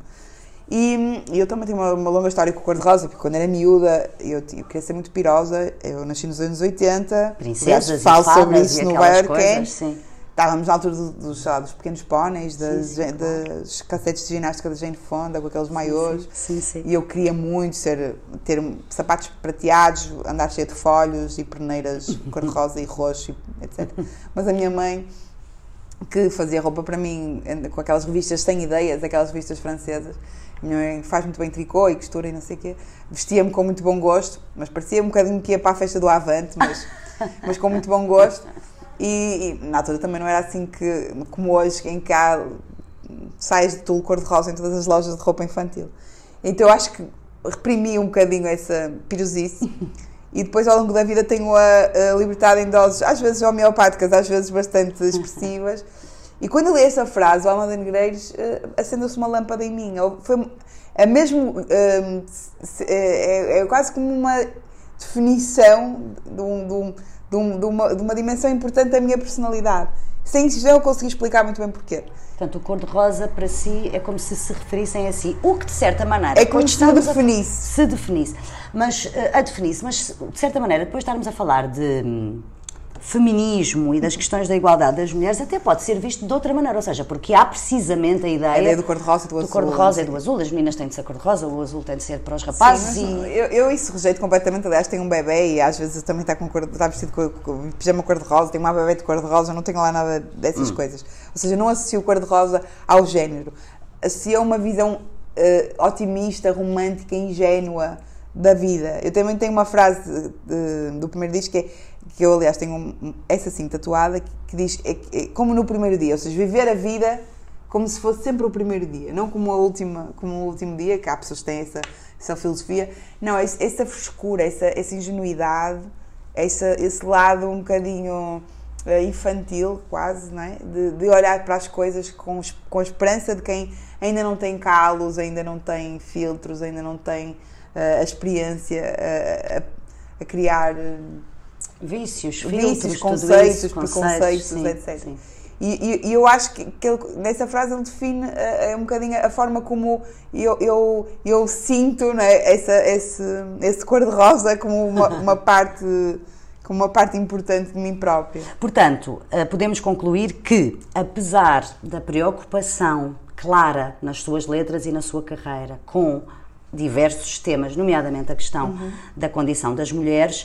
E, e eu também tenho uma, uma longa história com o cor-de-rosa, porque quando era miúda eu, eu queria ser muito pirosa, eu nasci nos anos oitenta, princesas, falo fadas, sobre isso no Wearken. Estávamos na altura do, dos, dos pequenos póneis, das, sim, sim, das claro. cassetes de ginástica da Jane Fonda, com aqueles maiôs. Sim, sim, sim. E eu queria muito ser, ter sapatos prateados, andar cheio de folhos e perneiras cor-de-rosa e roxo, etcétera. Mas a minha mãe, que fazia roupa para mim, com aquelas revistas sem ideias, aquelas revistas francesas, minha mãe faz muito bem tricô e costura e não sei o quê, vestia-me com muito bom gosto, mas parecia um bocadinho que ia para a festa do Avante, mas, mas com muito bom gosto. E, e na altura também não era assim que, como hoje, em que há saias de tule cor-de-rosa em todas as lojas de roupa infantil. Então eu acho que reprimi um bocadinho essa pirosice e depois ao longo da vida tenho-a, a libertado em doses, às vezes homeopáticas, às vezes bastante expressivas. E quando eu li essa frase, o Almada Negreiros, uh, acendeu-se uma lâmpada em mim. Foi a mesmo, uh, é, é quase como uma definição de um... De um De, um, de, uma, de uma dimensão importante da minha personalidade. Sem isso eu consegui explicar muito bem porquê. Portanto, o cor-de-rosa para si é como se se referissem a si, o que de certa maneira... É como se definisse. A, se definisse. Mas, a definisse, mas de certa maneira, depois de estarmos a falar de hum, feminismo e das questões da igualdade das mulheres, até pode ser visto de outra maneira, ou seja, porque há precisamente a ideia... A ideia do cor-de-rosa e do azul. Do cor-de-rosa e do azul, as meninas têm de ser cor-de-rosa, o azul tem de ser para os rapazes. Sim, e... eu, eu isso rejeito completamente. Aliás, tenho um bebê e às vezes também está, com cor, está vestido com, com pijama cor-de-rosa, tenho uma bebê de cor-de-rosa, eu não tenho lá nada dessas hum. coisas. Ou seja, não associo o cor-de-rosa ao género. Associo uma visão uh, otimista, romântica, ingênua da vida. Eu também tenho uma frase de, de, do primeiro disco que é, que eu aliás tenho um, essa assim tatuada, que, que diz é, é, como no primeiro dia, ou seja, viver a vida como se fosse sempre o primeiro dia, não como, a última, como o último dia, que há pessoas que têm essa, essa filosofia. Não, essa, essa frescura, essa, essa ingenuidade, essa, esse lado um bocadinho uh, infantil quase, não é? de, de olhar para as coisas com, com a esperança de quem ainda não tem calos, ainda não tem filtros, ainda não tem uh, a experiência uh, a, a criar... Uh, Vícios, vícios, filtros, conceitos, isso, preconceitos, sim, etcétera. Sim. E, e, e eu acho que, que ele, nessa frase ele define uh, um bocadinho a forma como eu, eu, eu sinto, não é? Essa, esse, esse cor-de-rosa como uma, uma parte, como uma parte importante de mim própria. Portanto, uh, podemos concluir que, apesar da preocupação clara nas suas letras e na sua carreira com diversos temas, nomeadamente a questão uhum. da condição das mulheres,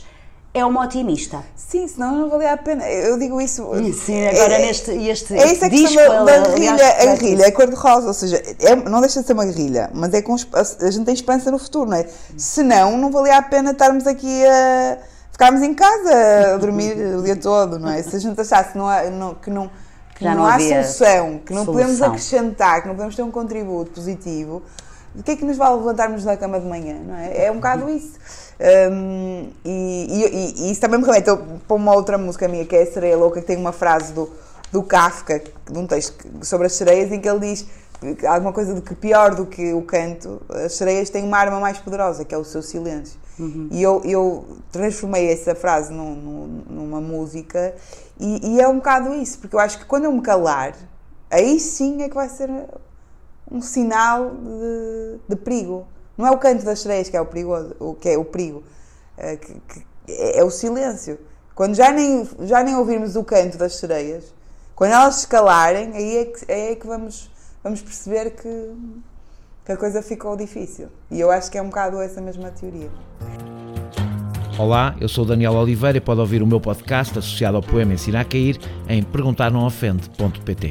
é uma otimista. Sim, senão não valia a pena. Eu digo isso... Sim, agora é, neste este, é isso este a disco... questão da, da guerrilha, aliás, a guerrilha é cor-de-rosa, ou seja, é, não deixa de ser uma guerrilha, mas é com, a gente tem esperança no futuro, não é? Senão, não valia a pena estarmos aqui a... ficarmos em casa a dormir o dia todo, não é? Se a gente achasse que não há, não, que não, que não, não há solução, que não solução. podemos acrescentar, que não podemos ter um contributo positivo, o que é que nos vai levantarmos da cama de manhã, não é? É um bocado isso. Um, e, e, e isso também me remete para uma outra música minha, que é a Sereia Louca, que tem uma frase do, do Kafka, de um texto sobre as sereias, em que ele diz alguma coisa de que pior do que o canto, as sereias têm uma arma mais poderosa, que é o seu silêncio. Uhum. E eu, eu transformei essa frase num, num, numa música e, e é um bocado isso, porque eu acho que quando eu me calar, aí sim é que vai ser um sinal de, de perigo. Não é o canto das sereias que é o perigoso, o que é o perigo, é, que, que é, é o silêncio. Quando já nem, já nem ouvirmos o canto das sereias, quando elas se calarem, aí é que, aí é que vamos, vamos perceber que, que a coisa ficou difícil. E eu acho que é um bocado essa mesma teoria. Olá, eu sou o Daniel Oliveira e pode ouvir o meu podcast associado ao poema Ensinar a Cair em perguntar não ofende ponto pt.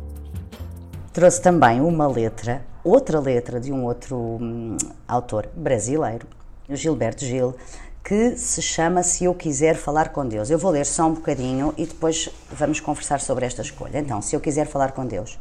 Trouxe também uma letra, outra letra de um outro hum, autor brasileiro, o Gilberto Gil, que se chama Se Eu Quiser Falar com Deus. Eu vou ler só um bocadinho e depois vamos conversar sobre esta escolha. Então, se eu quiser falar com Deus.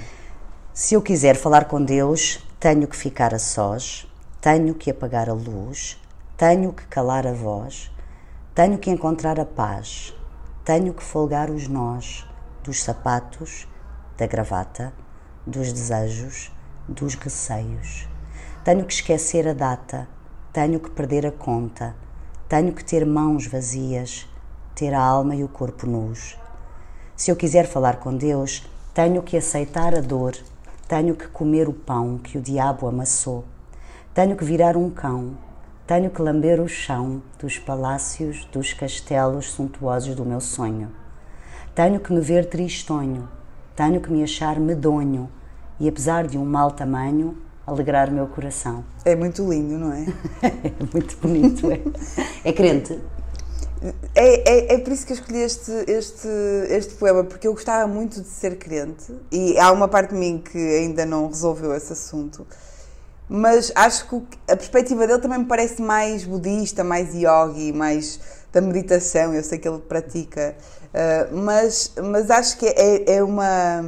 Se eu quiser falar com Deus, tenho que ficar a sós, tenho que apagar a luz, tenho que calar a voz, tenho que encontrar a paz, tenho que folgar os nós dos sapatos, da gravata, dos desejos, dos receios. Tenho que esquecer a data, tenho que perder a conta, tenho que ter mãos vazias, ter a alma e o corpo nus. Se eu quiser falar com Deus, tenho que aceitar a dor, tenho que comer o pão que o diabo amassou, tenho que virar um cão, tenho que lamber o chão dos palácios, dos castelos suntuosos do meu sonho. Tenho que me ver tristonho, tenho que me achar medonho e, apesar de um mau tamanho, alegrar meu coração. É muito lindo, não é? É muito bonito, é. É crente? É, é, é por isso que eu escolhi este, este, este poema, porque eu gostava muito de ser crente e há uma parte de mim que ainda não resolveu esse assunto, mas acho que a perspectiva dele também me parece mais budista, mais yogi, mais da meditação. Eu sei que ele pratica, uh, mas, mas acho que é, é uma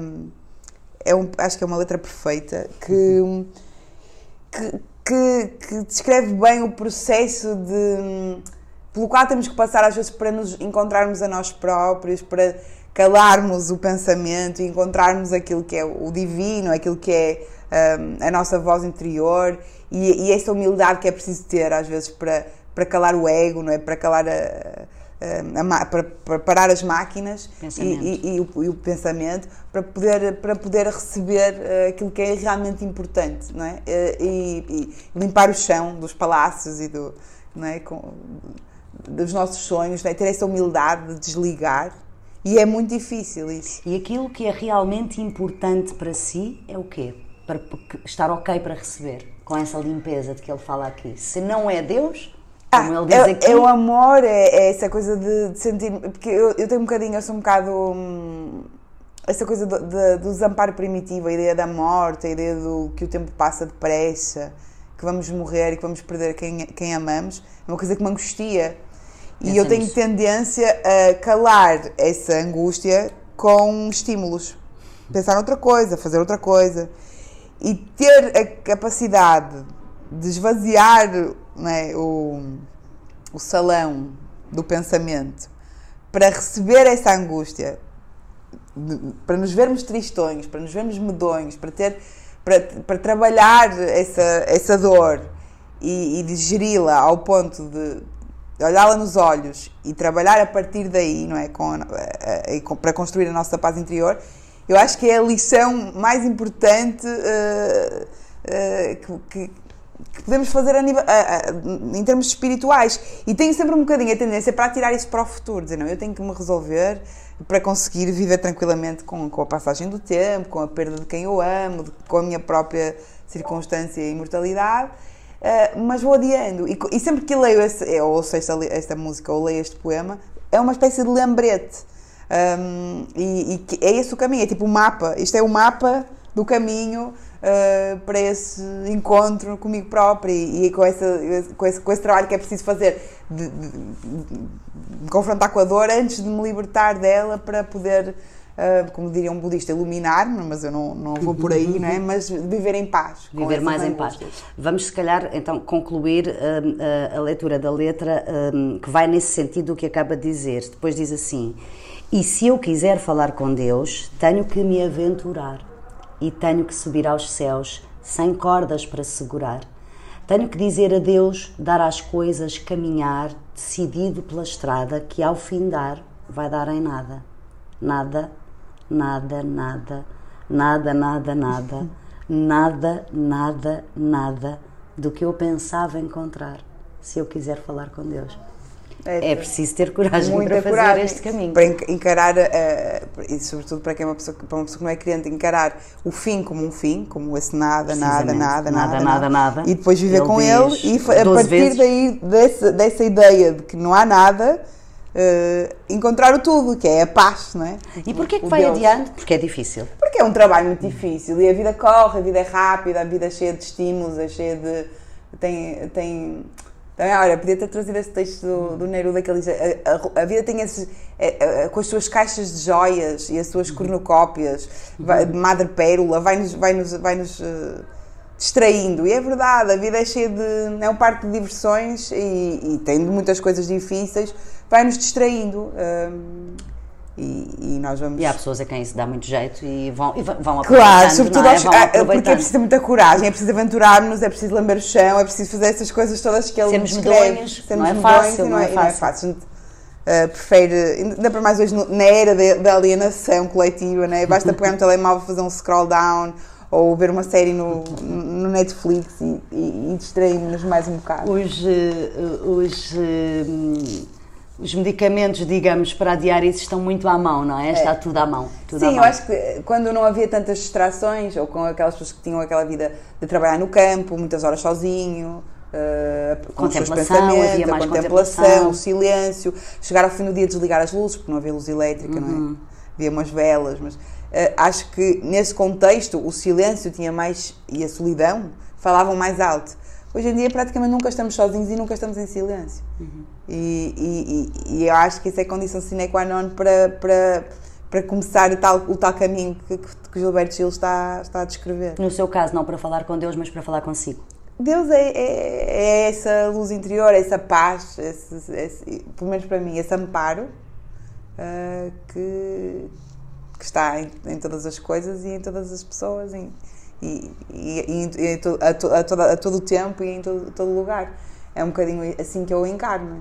é um, acho que é uma letra perfeita que, que, que, que descreve bem o processo de, pelo qual temos que passar às vezes para nos encontrarmos a nós próprios, para calarmos o pensamento e encontrarmos aquilo que é o divino, aquilo que é um, a nossa voz interior e, e essa humildade que é preciso ter às vezes para, para calar o ego, não é? Para calar a, a, a, para, para parar as máquinas e, e, e, o, e o pensamento para poder, para poder receber uh, aquilo que é realmente importante, não é? E, e limpar o chão dos palácios e do, não é? Com, dos nossos sonhos, não é? Ter essa humildade de desligar. E é muito difícil isso. E aquilo que é realmente importante para si é o quê? Para estar ok para receber, com essa limpeza de que ele fala aqui. Se não é Deus, como ah, ele diz é, aqui... É o amor, é, é essa coisa de, de sentir... Porque eu, eu tenho um bocadinho, eu sou um bocado... Hum, essa coisa do, de, do desamparo primitivo, a ideia da morte, a ideia do que o tempo passa depressa, que vamos morrer e que vamos perder quem, quem amamos, é uma coisa que me angustia. E Pensa eu tenho nisso. tendência a calar essa angústia com estímulos. Pensar noutra coisa, fazer outra coisa. E ter a capacidade de esvaziar, não é, o, o salão do pensamento para receber essa angústia, para nos vermos tristões, para nos vermos medonhos, para, ter, para, para trabalhar essa, essa dor e, e digeri-la ao ponto de olhá-la nos olhos e trabalhar a partir daí, não é, com, a, a, a, com, para construir a nossa paz interior, eu acho que é a lição mais importante uh, uh, que, que, que podemos fazer a nível, uh, uh, em termos espirituais. E tenho sempre um bocadinho a tendência para tirar isso para o futuro, dizer, não, eu tenho que me resolver para conseguir viver tranquilamente com, com a passagem do tempo, com a perda de quem eu amo, de, com a minha própria circunstância e imortalidade. uh, mas vou adiando. E, e sempre que leio, esse, eu ouço esta, esta música ou leio este poema, é uma espécie de lembrete. Um, e, e é esse o caminho, é tipo um mapa. Isto é o mapa do caminho uh, para esse encontro comigo própria e, e com, essa, com, esse, com esse trabalho que é preciso fazer de, de, de, de confrontar com a dor antes de me libertar dela para poder, uh, como diria um budista, iluminar-me, mas eu não, não vou por aí, não é? Mas viver em paz. Viver mais em paz. Vamos, se calhar, então, concluir um, a, a leitura da letra um, que vai nesse sentido do que acaba de dizer. Depois diz assim: e se eu quiser falar com Deus, tenho que me aventurar e tenho que subir aos céus sem cordas para segurar. Tenho que dizer a Deus, dar às coisas, caminhar, decidido pela estrada que ao findar vai dar em nada. Nada, nada, nada, nada, nada, nada, nada, nada, nada do que eu pensava encontrar, se eu quiser falar com Deus. É, é preciso ter coragem para fazer coragem, este caminho. Para encarar, uh, e sobretudo para, quem é uma pessoa, para uma pessoa que não é crente, encarar o fim como um fim, como esse nada, nada, nada, nada, nada, nada, nada, e depois viver ele com ele, e a partir daí, dessa, dessa ideia de que não há nada, uh, encontrar o tudo, que é a paz, não é? E porquê que vai Deus. adiante? Porque é difícil. Porque é um trabalho muito difícil, e a vida corre, a vida é rápida, a vida é cheia de estímulos, é cheia de... tem... tem Então, olha, podia ter trazido esse texto do, do Neruda, que ele diz, a, a, a vida tem esses, a, a, com as suas caixas de joias e as suas cornucópias, vai, de madrepérola, vai-nos vai -nos, vai -nos, uh, distraindo. E é verdade, a vida é cheia de... é um parque de diversões e, e tem muitas coisas difíceis, vai-nos distraindo. Um, E, e nós vamos... E há pessoas a quem isso dá muito jeito e vão, e vão aproveitando, claro, sobretudo não é? aos, Vão porque é preciso muita coragem, é preciso aventurar-nos, é preciso lamber o chão, é preciso fazer essas coisas todas que ele sermos descreve. Medonhos, sermos não é fácil, não é, não é fácil. Uh, prefere, ainda para mais hoje na era da alienação coletiva, né? Basta pegar no telemóvel, fazer um scroll down ou ver uma série no, no Netflix e, e, e distrair-nos mais um bocado. Os... Uh, os uh, Os medicamentos, digamos, para adiar isso estão muito à mão, não é? Está é. tudo à mão. Tudo Sim, à mão. Eu acho que quando não havia tantas distrações, ou com aquelas pessoas que tinham aquela vida de trabalhar no campo, muitas horas sozinho, uh, com os seus pensamentos, havia mais a contemplação, contemplação, o silêncio, chegar ao fim do dia desligar as luzes, porque não havia luz elétrica, uhum. não é? Havia umas velas, mas uh, acho que nesse contexto o silêncio tinha mais, e a solidão falavam mais alto. Hoje em dia praticamente nunca estamos sozinhos e nunca estamos em silêncio. Uhum. E, e, e eu acho que isso é condição sine qua non para, para, para começar o tal, o tal caminho que, que Gilberto Gil está, está a descrever. No seu caso, não para falar com Deus, mas para falar consigo. Deus é, é, é essa luz interior, essa paz, esse, esse, pelo menos para mim, esse amparo uh, que, que está em, em todas as coisas e em todas as pessoas. Em, E, e, e, e a, to, a, toda, a todo o tempo e em todo, todo lugar. É um bocadinho assim que eu encarno.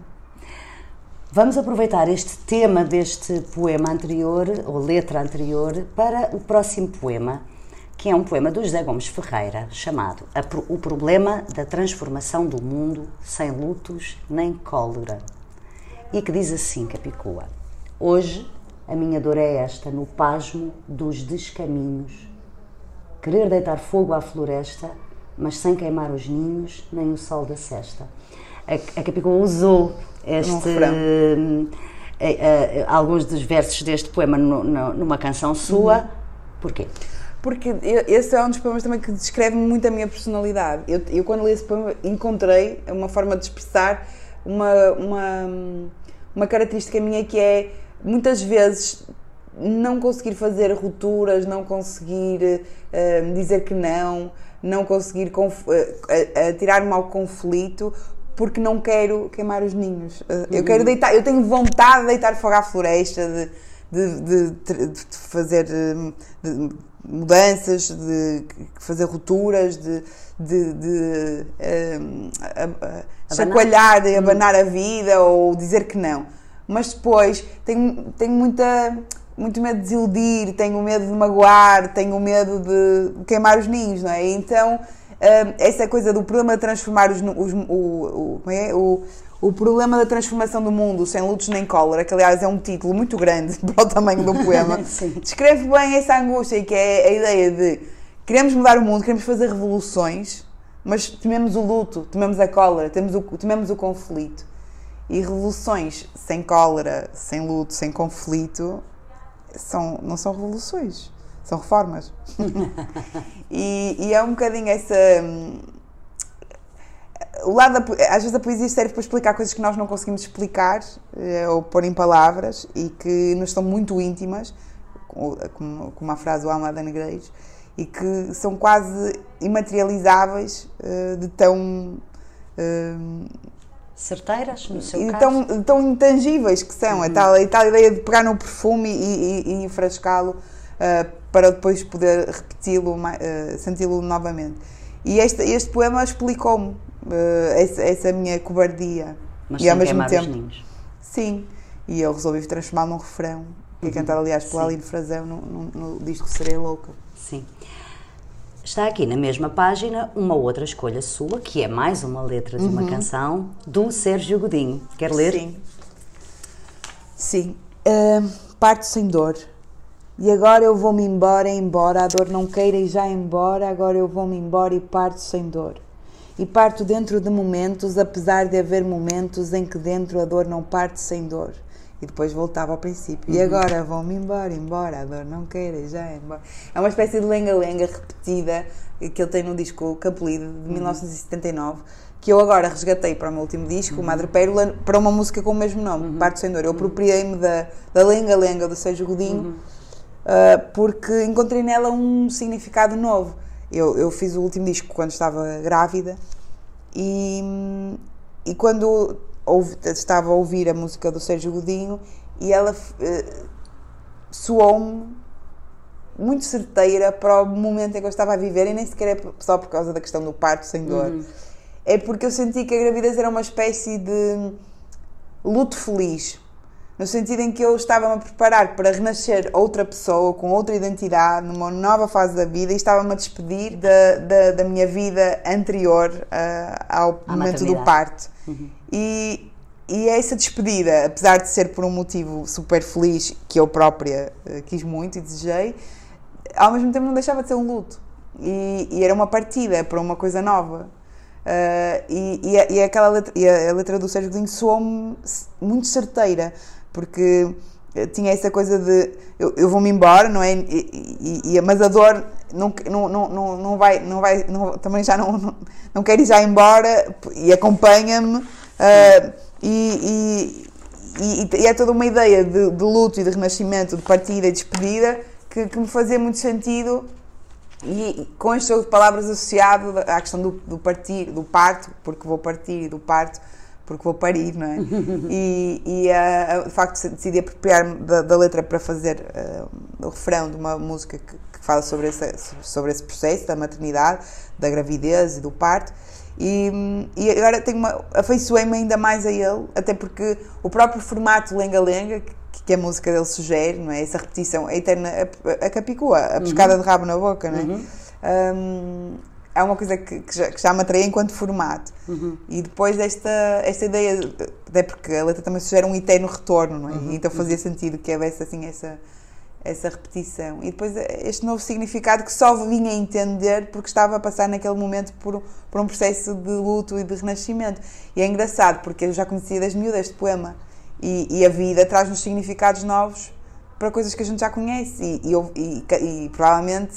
Vamos aproveitar este tema deste poema anterior, ou letra anterior, para o próximo poema, que é um poema do José Gomes Ferreira, chamado O Problema da Transformação do Mundo Sem Lutos nem Cólera, e que diz assim, Capicua: hoje a minha dor é esta, no pasmo dos descaminhos, querer deitar fogo à floresta, mas sem queimar os ninhos, nem o sol da sesta. A, a Capicua usou este, um, a, a, alguns dos versos deste poema no, no, numa canção sua. Uhum. Porquê? Porque esse é um dos poemas também que descreve muito a minha personalidade. Eu, eu quando li esse poema, encontrei uma forma de expressar uma, uma, uma característica minha que é, muitas vezes, não conseguir fazer rupturas, não conseguir uh, dizer que não, não conseguir conf- uh, uh, tirar-me ao conflito, porque não quero queimar os ninhos. Uh, uhum. Eu quero deitar, eu tenho vontade de deitar fogo à floresta, de, de, de, de fazer de mudanças, de fazer rupturas, de, de, de um, a, a, chacoalhar, de abanar a vida ou dizer que não. Mas depois tenho, tenho muita... muito medo de desiludir, tenho medo de magoar, tenho medo de queimar os ninhos, não é? Então, essa coisa do problema de transformar os, os, o, o, é? o, o problema da transformação do mundo sem lutos nem cólera, que aliás é um título muito grande para o tamanho do poema, descreve bem essa angústia, que é a ideia de queremos mudar o mundo, queremos fazer revoluções, mas tememos o luto, tememos a cólera, tememos o, tememos o conflito. E revoluções sem cólera, sem luto, sem conflito, são, não são revoluções, são reformas. e, e é um bocadinho essa... O lado da, às vezes a poesia serve para explicar coisas que nós não conseguimos explicar ou pôr em palavras e que nos estão muito íntimas, como, como a frase do Almada Negreiros, e que são quase imaterializáveis, de tão... certeiras, no seu e caso. Tão, tão intangíveis que são. Uhum. A, tal, a tal ideia de pegar no perfume e, e, e enfrascá-lo uh, para depois poder repeti-lo, uh, senti-lo novamente. E este, este poema explicou-me uh, essa, essa minha cobardia. Mas e sem ao mesmo queimar tempo, os ninhos. Sim, e eu resolvi transformá-lo num refrão, que é uhum. cantado, aliás, pela Aline Frazão no, no, no disco Serei Louca. Sim. Está aqui na mesma página uma outra escolha sua, que é mais uma letra de uma uhum. canção, do Sérgio Godinho. Quer ler? Sim. Sim. Uh, parto sem dor. E agora eu vou-me embora, embora a dor não queira e já embora, agora eu vou-me embora e parto sem dor. E parto dentro de momentos, apesar de haver momentos em que dentro a dor não parte sem dor. E depois voltava ao princípio. Uhum. E agora vão-me embora, embora, a dor não queira e já é embora. É uma espécie de lenga-lenga repetida que ele tem no disco Capelido, de mil novecentos e setenta e nove, que eu agora resgatei para o meu último disco, uhum. Madre Pérola, para uma música com o mesmo nome, uhum. Parto Sem Dor. Eu apropriei-me da, da lenga-lenga do Sérgio Godinho, uhum. uh, porque encontrei nela um significado novo. Eu, eu fiz o último disco quando estava grávida e, e quando... Ouvi, estava a ouvir a música do Sérgio Godinho e ela uh, soou-me muito certeira para o momento em que eu estava a viver, e nem sequer é só por causa da questão do parto sem dor. Uhum. É porque eu senti que a gravidez era uma espécie de luto feliz, no sentido em que eu estava-me a preparar para renascer outra pessoa, com outra identidade, numa nova fase da vida, e estava-me a despedir da, da, da minha vida anterior uh, ao à momento do parto. Uhum. E, e essa despedida, apesar de ser por um motivo super feliz, que eu própria uh, quis muito e desejei, ao mesmo tempo não deixava de ser um luto. E, e era uma partida para uma coisa nova. Uh, e, e, a, e, aquela letra, e a, a letra do Sérgio Godinho soou-me muito certeira, porque tinha essa coisa de eu, eu vou-me embora, não é? E, e, e, mas a dor não, não, não, não vai, não vai não, também já não, não, não quer ir já embora e acompanha-me. Uh, e, e, e, e é toda uma ideia de, de luto e de renascimento, de partida e despedida, que, que me fazia muito sentido. E com este jogo de palavras associado à questão do, do partir, do parto, porque vou partir, e do parto, porque vou parir, não é? E, e uh, de facto decidi apropriar-me da, da letra para fazer uh, o refrão de uma música que, que fala sobre esse, sobre esse processo da maternidade, da gravidez e do parto. E, e agora tenho uma, afeiçoei-me ainda mais a ele, até porque o próprio formato lenga-lenga, que, que a música dele sugere, não é? Essa repetição, a eterna, a, a capicua, a pescada uhum. de rabo na boca, não é? Uhum. Um, é uma coisa que, que, já, que já me atraía enquanto formato. Uhum. E depois desta esta ideia, até porque a letra também sugere um eterno retorno, não é? Uhum. E então fazia sentido que houvesse assim essa, essa repetição. E depois este novo significado que só vinha a entender porque estava a passar naquele momento por, por um processo de luto e de renascimento. E é engraçado, porque eu já conhecia das miúdas este poema. E, e a vida traz-nos significados novos para coisas que a gente já conhece. E, e, e, e provavelmente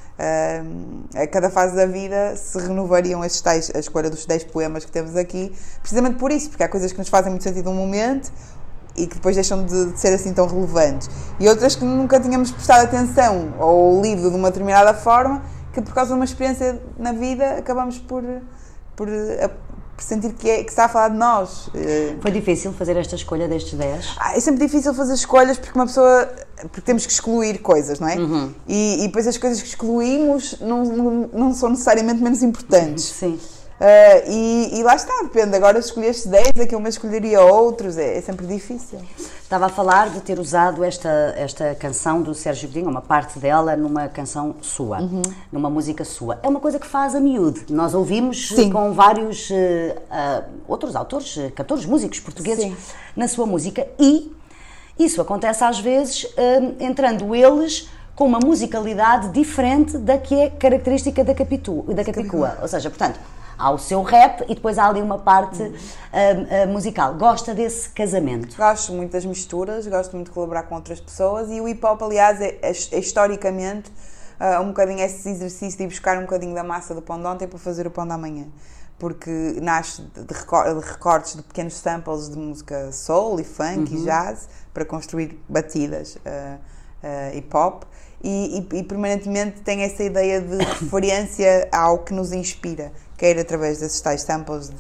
uh, a cada fase da vida se renovariam estes tais, a escolha dos dez poemas que temos aqui, precisamente por isso, porque há coisas que nos fazem muito sentido num momento e que depois deixam de, de ser assim tão relevantes. E outras que nunca tínhamos prestado atenção ou lido de uma determinada forma, que por causa de uma experiência na vida acabamos por, por, por sentir que, é, que está a falar de nós. Foi difícil fazer esta escolha destes dez? Ah, é sempre difícil fazer escolhas porque uma pessoa... Porque temos que excluir coisas, não é? Uhum. E, e depois as coisas que excluímos não, não, não são necessariamente menos importantes. Sim. Uh, e, e lá está, depende. Agora se escolheste dez, daqui a um mês escolheria outros, é, é sempre difícil. Estava a falar de ter usado esta, esta canção do Sérgio Godinho, uma parte dela, numa canção sua, uhum. numa música sua. É uma coisa que faz a miúde. Nós ouvimos Sim. com vários uh, uh, outros autores, cantores, músicos portugueses Sim. na sua música, e isso acontece às vezes uh, entrando eles com uma musicalidade diferente da que é característica da, Capitu, da Capicua. Ou seja, portanto, há o seu rap e depois há ali uma parte uh, uh, musical. Gosta desse casamento? Gosto muito das misturas, gosto muito de colaborar com outras pessoas e o hip-hop, aliás, é, é, é historicamente uh, um bocadinho esse exercício de ir buscar um bocadinho da massa do pão de ontem para fazer o pão da manhã. Porque nasce de recortes de pequenos samples de música soul e funk uhum. e jazz para construir batidas uh, uh, hip-hop e, e, e permanentemente tem essa ideia de referência ao que nos inspira, quer através desses tais samples de,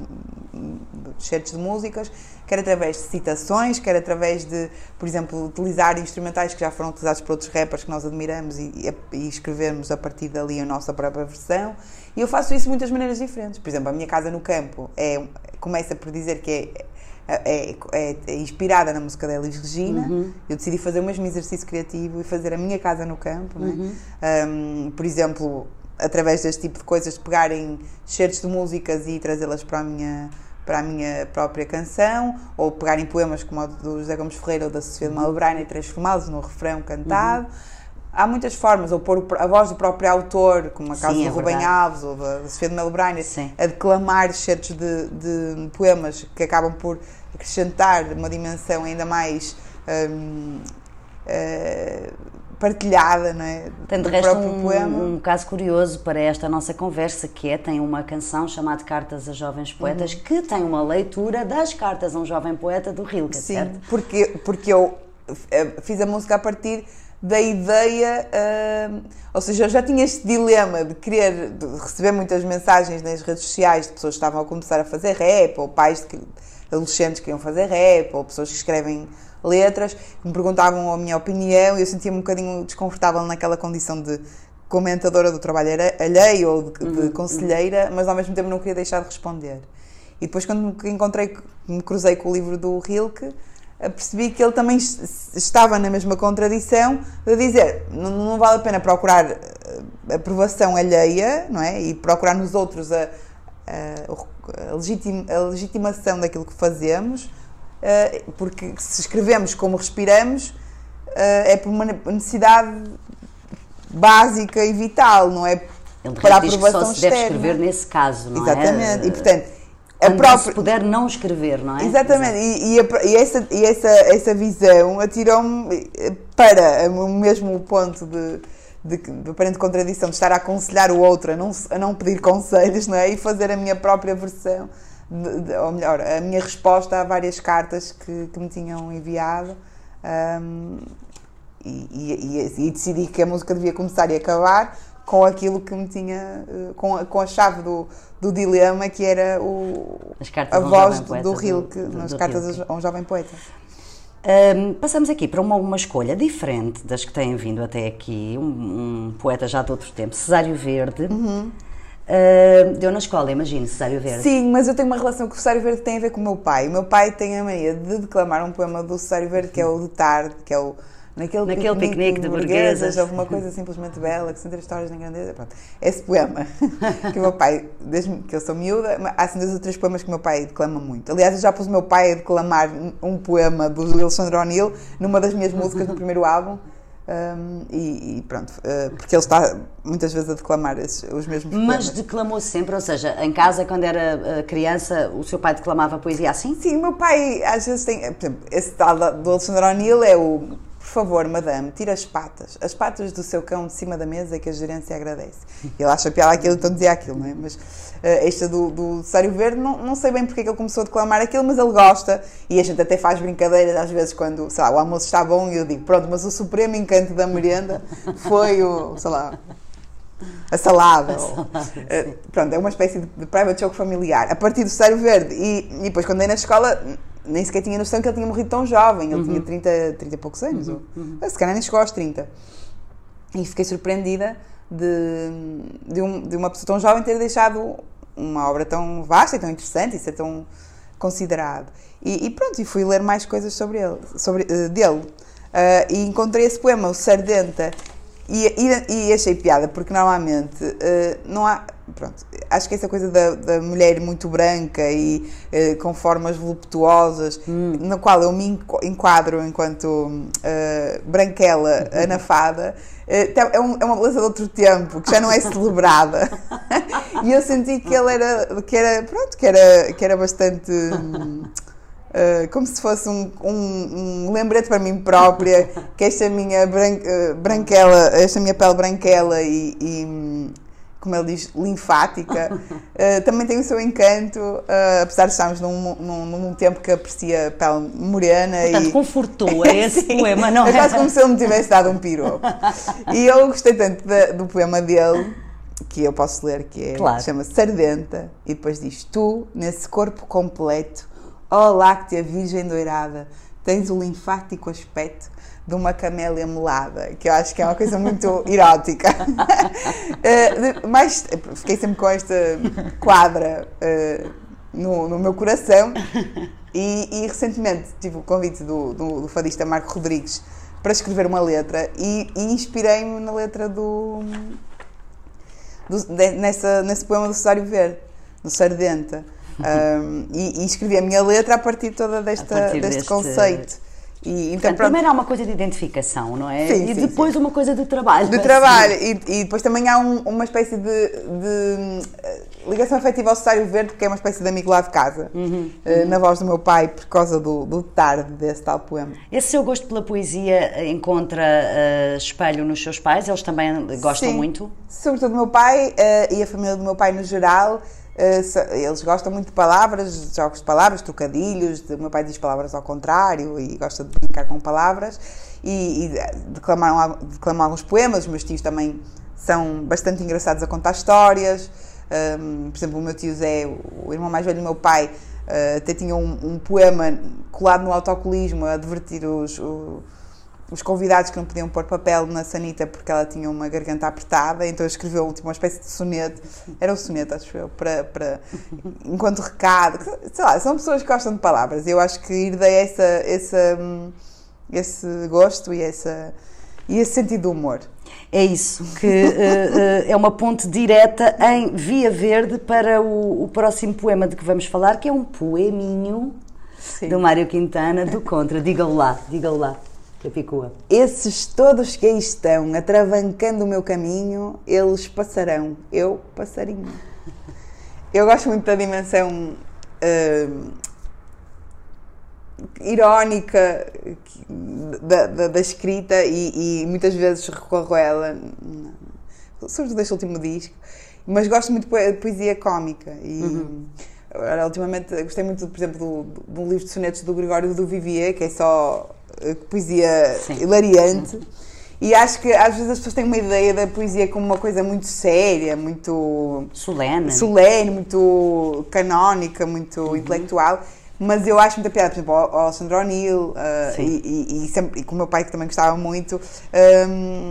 de certos de músicas, quer através de citações, quer através de, por exemplo, utilizar instrumentais que já foram utilizados por outros rappers que nós admiramos e, e, e escrevermos a partir dali a nossa própria versão. E eu faço isso de muitas maneiras diferentes. Por exemplo, a minha casa no campo é, começa por dizer que é, é, é, é inspirada na música da Elis Regina. Uhum. Eu decidi fazer o mesmo exercício criativo e fazer a minha casa no campo. Uhum. Não é? um, por exemplo, através deste tipo de coisas, de pegarem certos de músicas e trazê-las para a minha... para a minha própria canção, ou pegarem poemas como o do José Gomes Ferreira ou da Sofia de Malebranha e transformá-los no refrão cantado. Uhum. Há muitas formas, ou pôr a voz do próprio autor, como a causa Sim, do é Rubem Alves ou da, da Sofia de Malebranha, a declamar certos de, de poemas que acabam por acrescentar uma dimensão ainda mais hum, uh, partilhada, não é? Tem de resto um, um caso curioso para esta nossa conversa, que é, tem uma canção chamada Cartas a Jovens Poetas, uhum. que tem uma leitura das Cartas a um Jovem Poeta do Rilke, Sim, certo? porque, porque eu fiz a música a partir da ideia, uh, ou seja, eu já tinha este dilema de querer de receber muitas mensagens nas redes sociais de pessoas que estavam a começar a fazer rap, ou pais de adolescentes que iam fazer rap, ou pessoas que escrevem letras, que me perguntavam a minha opinião e eu sentia-me um bocadinho desconfortável naquela condição de comentadora do trabalho alheio ou de, de conselheira, mas ao mesmo tempo não queria deixar de responder. E depois, quando me encontrei, me cruzei com o livro do Rilke, percebi que ele também estava na mesma contradição de dizer, não, não vale a pena procurar aprovação alheia, não é? E procurar nos outros a, a, a, legitima, a legitimação daquilo que fazemos, porque se escrevemos como respiramos, é por uma necessidade básica e vital, não é ele para a diz aprovação que só se externa. Deve escrever nesse caso, não Exatamente. é? Exatamente, e portanto a própria... se puder não escrever, não é? Exatamente, e, e, a, e, essa, e essa, essa visão atirou-me para o mesmo ponto de, de, de aparente contradição, de estar a aconselhar o outro a não, a não pedir conselhos, não é? E fazer a minha própria versão, de, de, ou melhor, a minha resposta a várias cartas que, que me tinham enviado. Um, e, e, e decidi que a música devia começar e acabar com aquilo que me tinha, com a, com a chave do, do dilema, que era o, a voz um do Rilke, do, do, nas do cartas Rilke. A um jovem poeta. Um, passamos aqui para uma, uma escolha diferente das que têm vindo até aqui, um, um poeta já de outro tempo, Cesário Verde. Uhum. Uh, deu na escola, imagino, Cesário Verde. Sim, mas eu tenho uma relação com o Cesário Verde que tem a ver com o meu pai. O meu pai tem a mania de declamar um poema do Cesário Verde, que é o de tarde, que é o Naquele, Naquele piquenique, piquenique de burguesas. Houve uma coisa simplesmente bela, que são três histórias nem grandeza. Pronto. Esse poema, que o meu pai, desde que eu sou miúda, há assim dois ou três poemas que o meu pai declama muito. Aliás, eu já pus o meu pai a declamar um poema do Alexandre O'Neill numa das minhas músicas do primeiro álbum. Um, e, e pronto, uh, porque ele está muitas vezes a declamar esses, os mesmos poemas. Mas declamou sempre, ou seja, em casa, quando era criança, o seu pai declamava poesia assim? Sim, o meu pai às vezes tem, por exemplo, esse tal do Alexandre O'Neill é o: por favor, madame, tira as patas, as patas do seu cão de cima da mesa, que a gerência agradece. E ele acha piada aquilo, então dizia aquilo, não é? Mas uh, esta do, do Cesário Verde, não, não sei bem porque é que ele começou a declamar aquilo, mas ele gosta, e a gente até faz brincadeiras às vezes quando, sei lá, o almoço está bom e eu digo, pronto, mas o supremo encanto da merenda foi o, sei lá, a salada. A salada ou, uh, pronto, é uma espécie de private joke familiar. A partir do Cesário Verde, e, e depois quando andei na escola, nem sequer tinha noção que ele tinha morrido tão jovem, ele uhum. tinha trinta, trinta e poucos anos, uhum. Ou, se calhar nem chegou aos trinta. E fiquei surpreendida de, de, um, de uma pessoa tão jovem ter deixado uma obra tão vasta e tão interessante e ser tão considerado. E, e pronto, e fui ler mais coisas sobre ele, sobre, uh, dele. Uh, e encontrei esse poema, o Sardenta, e, e, e achei piada, porque normalmente uh, não há... Pronto, acho que essa coisa da, da mulher muito branca e uh, com formas voluptuosas, hum. na qual eu me enquadro enquanto uh, branquela uhum. anafada, uh, é, um, é uma beleza de outro tempo, que já não é celebrada. E eu senti que ele era, que era, pronto, que era, que era bastante... Uh, como se fosse um, um, um lembrete para mim própria, que esta minha bran, uh, branquela, esta minha pele branquela e, e como ele diz, linfática, uh, também tem o seu encanto, uh, apesar de estarmos num, num, num tempo que aprecia a pele morena. Portanto, e confortou a esse poema, não é? É quase como se ele me tivesse dado um piropo. E eu gostei tanto de, do poema dele, que eu posso ler, que é, claro. chama-se Sardenta, e depois diz: tu, nesse corpo completo, ó láctea virgem doirada, tens o linfático aspecto de uma camélia melada, que eu acho que é uma coisa muito erótica. uh, mas fiquei sempre com esta quadra uh, no, no meu coração e, e recentemente tive o convite do, do, do fadista Marco Rodrigues para escrever uma letra e, e inspirei-me na letra do, do de, nessa, nesse poema do Cesário Verde, do Sardenta. Um, e, e escrevi a minha letra a partir toda desta, partir deste, deste conceito. E, então, Portanto, primeiro há uma coisa de identificação, não é? Sim, e sim, depois sim. uma coisa de trabalho. De assim. trabalho. E, e depois também há um, uma espécie de, de uh, ligação afetiva ao Cesário Verde, que é uma espécie de amigo lá de casa, uhum, uh, uhum. na voz do meu pai, por causa do, do tarde desse tal poema. Esse seu gosto pela poesia encontra uh, espelho nos seus pais? Eles também gostam sim, muito? Sobretudo o meu pai uh, e a família do meu pai no geral. Uh, eles gostam muito de palavras, jogos de palavras, trocadilhos. O meu pai diz palavras ao contrário e gosta de brincar com palavras e, e declamar, declamar alguns poemas. Os meus tios também são bastante engraçados a contar histórias. Um, por exemplo, o meu tio Zé, o irmão mais velho do meu pai, uh, até tinha um, um poema colado no autocolismo a advertir os, os os convidados que não podiam pôr papel na sanita porque ela tinha uma garganta apertada, então escreveu tipo, uma espécie de soneto, era um soneto, acho eu, para, para, enquanto recado, sei lá, são pessoas que gostam de palavras, e eu acho que herdei essa, essa, esse gosto e, essa, e esse sentido do humor. É isso, que uh, uh, é uma ponte direta em Via Verde para o, o próximo poema de que vamos falar, que é um poeminho Sim. do Mário Quintana, do Contra. Diga-o lá, diga-o lá. Capicua. Esses todos que aí estão, atravancando o meu caminho, eles passarão, eu passarinho. Eu gosto muito da dimensão uh, irónica da, da, da escrita e, e muitas vezes recorro a ela, sobretudo deste último disco, mas gosto muito de poesia cómica e... Uhum. Agora, ultimamente gostei muito, por exemplo, do, do livro de sonetos do Gregório do Vivier, que é só poesia Sim. hilariante. Sim. E acho que às vezes as pessoas têm uma ideia da poesia como uma coisa muito séria, muito solene, solene muito canónica, muito uhum. intelectual. Mas eu acho muita piada, por exemplo, ao Alexandre O'Neill uh, e, e, e, sempre, e com o meu pai, que também gostava muito. Um,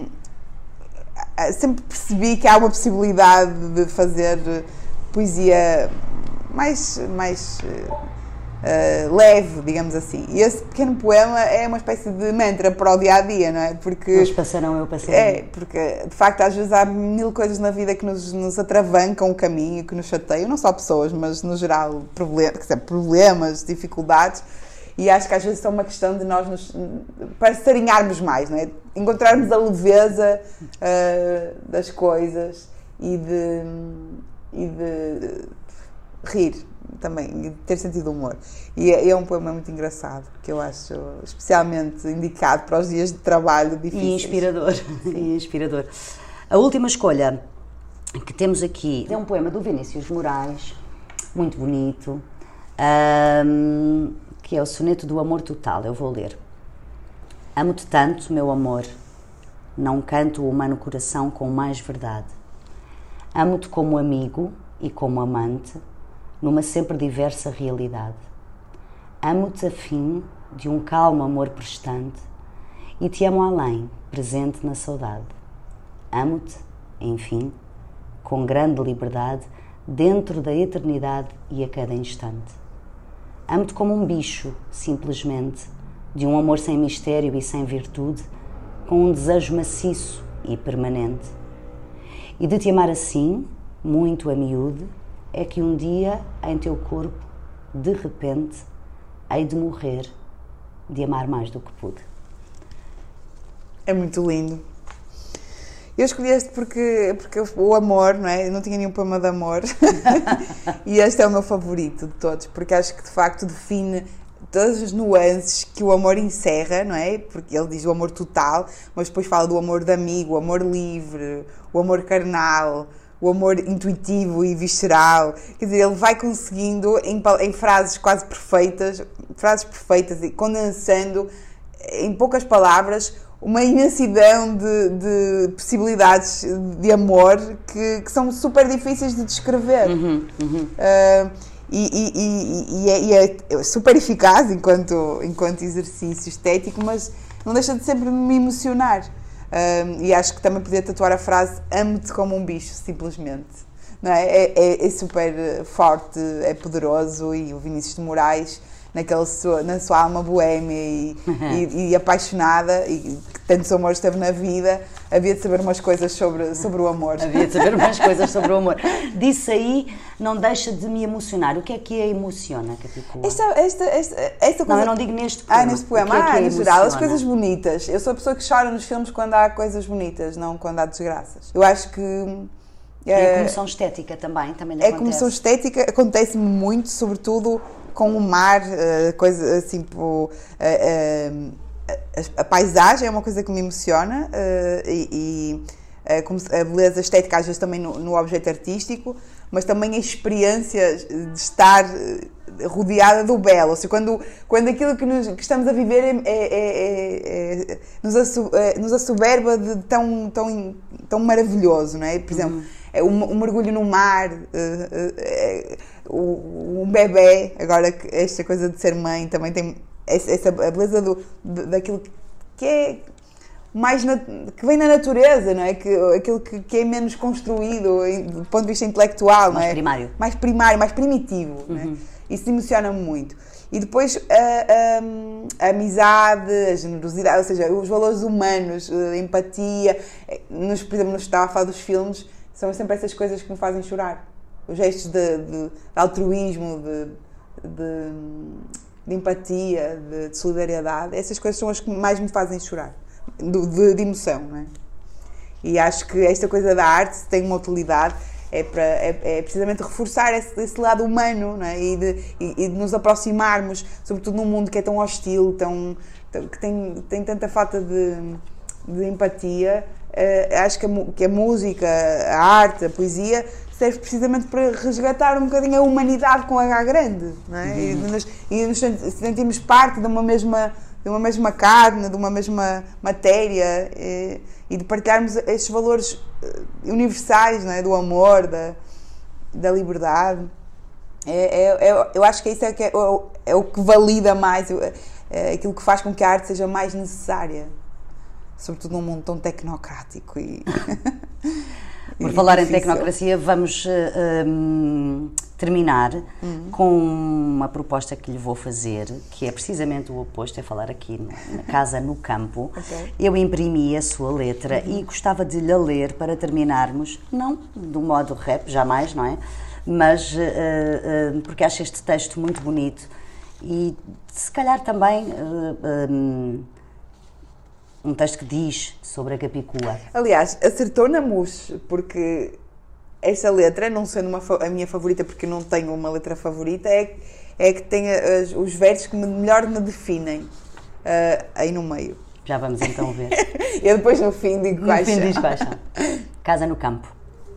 sempre percebi que há uma possibilidade de fazer poesia mais, mais uh, leve, digamos assim. E esse pequeno poema é uma espécie de mantra para o dia-a-dia, não é? Porque eles passarão, eu passarei. É, porque de facto às vezes há mil coisas na vida que nos, nos atravancam o caminho, que nos chateiam, não só pessoas, mas no geral problem, quer dizer, problemas, dificuldades, e acho que às vezes é uma questão de nós nos, para sarinharmos mais, não é? Encontrarmos a leveza uh, das coisas e de, e de rir também, e de ter sentido de humor. E é, é um poema muito engraçado, que eu acho especialmente indicado para os dias de trabalho difíceis. E inspirador. E inspirador. A última escolha que temos aqui é um poema do Vinícius Moraes, muito bonito, um, que é o Soneto do Amor Total. Eu vou ler. Amo-te tanto, meu amor, não canto o humano coração com mais verdade. Amo-te como amigo e como amante, numa sempre diversa realidade. Amo-te a fim de um calmo amor prestante e te amo além, presente na saudade. Amo-te, enfim, com grande liberdade, dentro da eternidade e a cada instante. Amo-te como um bicho, simplesmente, de um amor sem mistério e sem virtude, com um desejo maciço e permanente. E de te amar assim, muito a miúde, é que um dia em teu corpo, de repente, hei de morrer, de amar mais do que pude. É muito lindo. Eu escolhi este porque, porque o amor, não é? Eu não tinha nenhum poema de amor. E este é o meu favorito de todos, porque acho que de facto define todas as nuances que o amor encerra, não é? Porque ele diz o amor total, mas depois fala do amor de amigo, o amor livre, o amor carnal, o amor intuitivo e visceral. Quer dizer, ele vai conseguindo em, em frases quase perfeitas, frases perfeitas e condensando em poucas palavras uma imensidão de, de possibilidades de amor que, que são super difíceis de descrever. Uhum, uhum. Uh, e, e, e, e, é, e é super eficaz enquanto, enquanto exercício estético, mas não deixa de sempre me emocionar. Uh, e acho que também podia tatuar a frase amo-te como um bicho, simplesmente. Não é? É, é, é super forte, é poderoso, e o Vinícius de Moraes, naquela sua, na sua alma boémia e, e, e apaixonada, e que tantos amores teve na vida, havia de saber umas coisas sobre, sobre o amor. Havia de saber umas coisas sobre o amor. Disso aí não deixa de me emocionar. O que é que a emociona, Capicua? Esta, esta, esta, esta coisa... Não, eu não digo neste poema. Ah, neste poema. O que é que ah, a no geral, as emociona? coisas bonitas. Eu sou a pessoa que chora nos filmes quando há coisas bonitas, não quando há desgraças. Eu acho que... E a comoção estética também, também lhe A acontece. comoção estética acontece-me muito, sobretudo com o mar, coisa assim, tipo, a, a, a paisagem é uma coisa que me emociona, e, e a beleza estética às vezes também no, no objeto artístico, mas também a experiência de estar rodeada do belo. Ou seja, quando, quando aquilo que, nos, que estamos a viver é, é, é, é, nos, assu, é, nos assoberba de tão, tão, tão maravilhoso, não é? Por exemplo, uhum. um, um mergulho no mar, é, um bebê, agora que esta coisa de ser mãe também tem essa, essa a beleza do, daquilo que é mais na, que vem na natureza, não é? Que, aquilo que, que é menos construído do ponto de vista intelectual, mais não é? primário. Mais primário, mais primitivo, uhum. não é? Isso emociona-me muito. E depois a, a, a amizade, a generosidade, ou seja, os valores humanos, a empatia, nos, por exemplo, nos estava a falar dos filmes, são sempre essas coisas que me fazem chorar. Os gestos de, de, de altruísmo, de, de, de empatia, de, de solidariedade, essas coisas são as que mais me fazem chorar, de, de, de emoção, não é? E acho que esta coisa da arte tem uma utilidade, é, para, é, é precisamente reforçar esse, esse lado humano, não é? E, de, e, e de nos aproximarmos, sobretudo num mundo que é tão hostil, tão, tão, que tem, tem tanta falta de, de empatia. Uh, acho que a, que a música, a arte, a poesia serve precisamente para resgatar um bocadinho a humanidade com H grande, não é? Uhum. E, nos, e nos sentimos parte de uma mesma, de uma mesma carne, de uma mesma matéria, e, e de partilharmos estes valores universais, não é? Do amor, da, da liberdade. É, é, é, eu acho que isso é, que é, é o que valida mais, é aquilo que faz com que a arte seja mais necessária. Sobretudo num mundo tão tecnocrático e... Por e falar difícil. Em tecnocracia, vamos uh, um, terminar uhum. com uma proposta que lhe vou fazer, que é precisamente o oposto, é falar aqui na Casa no Campo. Okay. Eu imprimi a sua letra uhum. e gostava de lhe ler para terminarmos, não do modo rap, jamais, não é? Mas uh, uh, porque acho este texto muito bonito e se calhar também... Uh, um, Um texto que diz sobre a Capicua. Aliás, acertou na mousse, porque essa letra, não sendo uma, a minha favorita, porque não tenho uma letra favorita, é, é que tem as, os versos que me, melhor me definem uh, aí no meio. Já vamos então ver. Eu depois no fim digo quais são. No fim diz quais são. Casa no campo.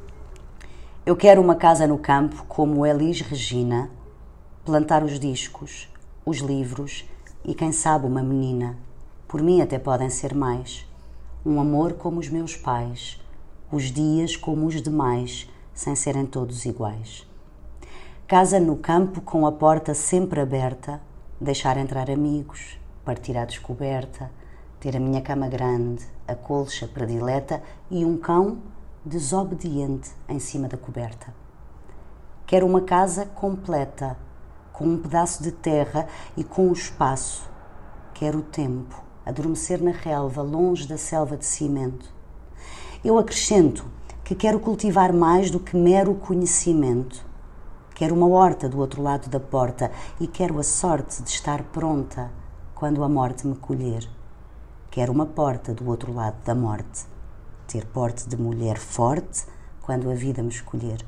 Eu quero uma casa no campo como Elis Regina, plantar os discos, os livros e quem sabe uma menina. Por mim até podem ser mais. Um amor como os meus pais, os dias como os demais, sem serem todos iguais. Casa no campo com a porta sempre aberta, deixar entrar amigos, partir à descoberta, ter a minha cama grande, a colcha predileta e um cão desobediente em cima da coberta. Quero uma casa completa, com um pedaço de terra e com o espaço. Quero o tempo. Adormecer na relva, longe da selva de cimento. Eu acrescento que quero cultivar mais do que mero conhecimento. Quero uma horta do outro lado da porta e quero a sorte de estar pronta quando a morte me colher. Quero uma porta do outro lado da morte, ter porte de mulher forte quando a vida me escolher.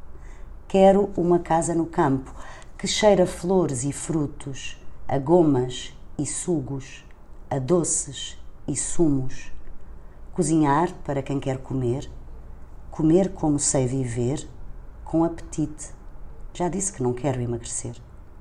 Quero uma casa no campo que cheira a flores e frutos, a gomas e sugos, a doces e sumos. Cozinhar para quem quer comer, comer como sei viver, com apetite. Já disse que não quero emagrecer.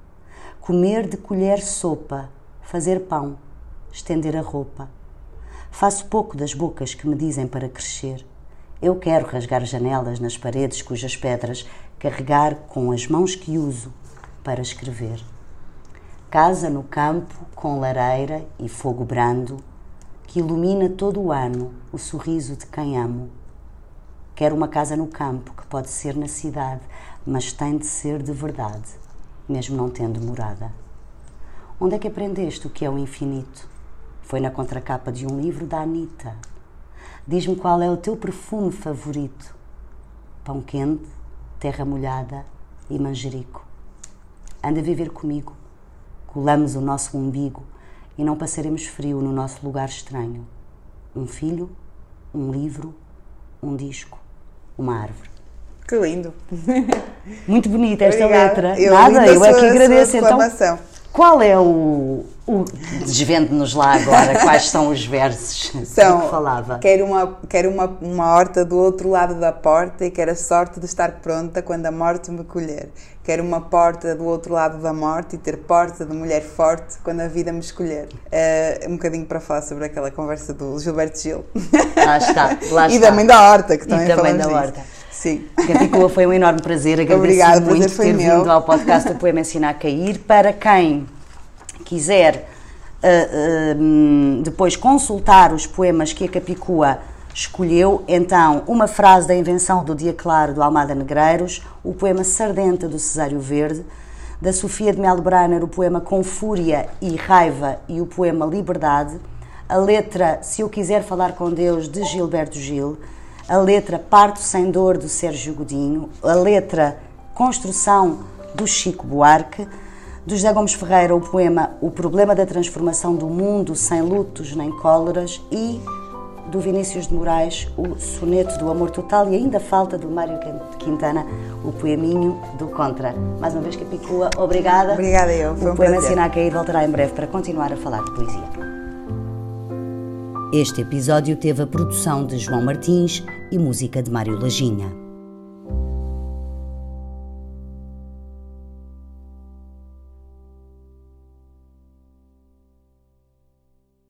Comer de colher sopa, fazer pão, estender a roupa. Faço pouco das bocas que me dizem para crescer. Eu quero rasgar janelas nas paredes cujas pedras carregar com as mãos que uso para escrever. Casa no campo com lareira e fogo brando que ilumina todo o ano o sorriso de quem amo. Quero uma casa no campo que pode ser na cidade, mas tem de ser de verdade, mesmo não tendo morada. Onde é que aprendeste o que é o infinito? Foi na contracapa de um livro da Anitta. Diz-me qual é o teu perfume favorito. Pão quente, terra molhada e manjerico. Anda a viver comigo. Colamos o nosso umbigo e não passaremos frio no nosso lugar estranho. Um filho, um livro, um disco, uma árvore. Que lindo! Muito bonita esta Obrigada. letra. Eu Nada, eu é sua, que agradeço. Então, qual é o... o desvende-nos lá agora, quais são os versos são, que falava? Quero, uma, quero uma, uma horta do outro lado da porta e quero a sorte de estar pronta quando a morte me colher. Quero uma porta do outro lado da morte e ter porta de mulher forte quando a vida me escolher. Uh, um bocadinho para falar sobre aquela conversa do Gilberto Gil. Lá está, lá está. E também da horta, que também, e também falamos da disso. Horta. Sim. Capicua, foi um enorme prazer. Agradeço Obrigada, muito prazer foi ter meu. vindo ao podcast do Poema Ensina a Cair. Para quem quiser uh, uh, depois consultar os poemas que a Capicua escolheu, então, uma frase da Invenção do Dia Claro, do Almada Negreiros, o poema Sardenta, do Cesário Verde, da Sofia de Melo Brainer, o poema Com Fúria e Raiva e o poema Liberdade, a letra Se Eu Quiser Falar com Deus, de Gilberto Gil, a letra Parto Sem Dor, do Sérgio Godinho, a letra Construção, do Chico Buarque, do José Gomes Ferreira, o poema O Problema da Transformação do Mundo Sem Lutos Nem Cóleras e do Vinícius de Moraes, o Soneto do Amor Total, e ainda falta do Mário Quintana, o Poeminho do Contra. Mais uma vez, Capicua, obrigada. Obrigada eu, foi um O Poema prazer. Ensina a Cair voltará em breve para continuar a falar de poesia. Este episódio teve a produção de João Martins e música de Mário Laginha.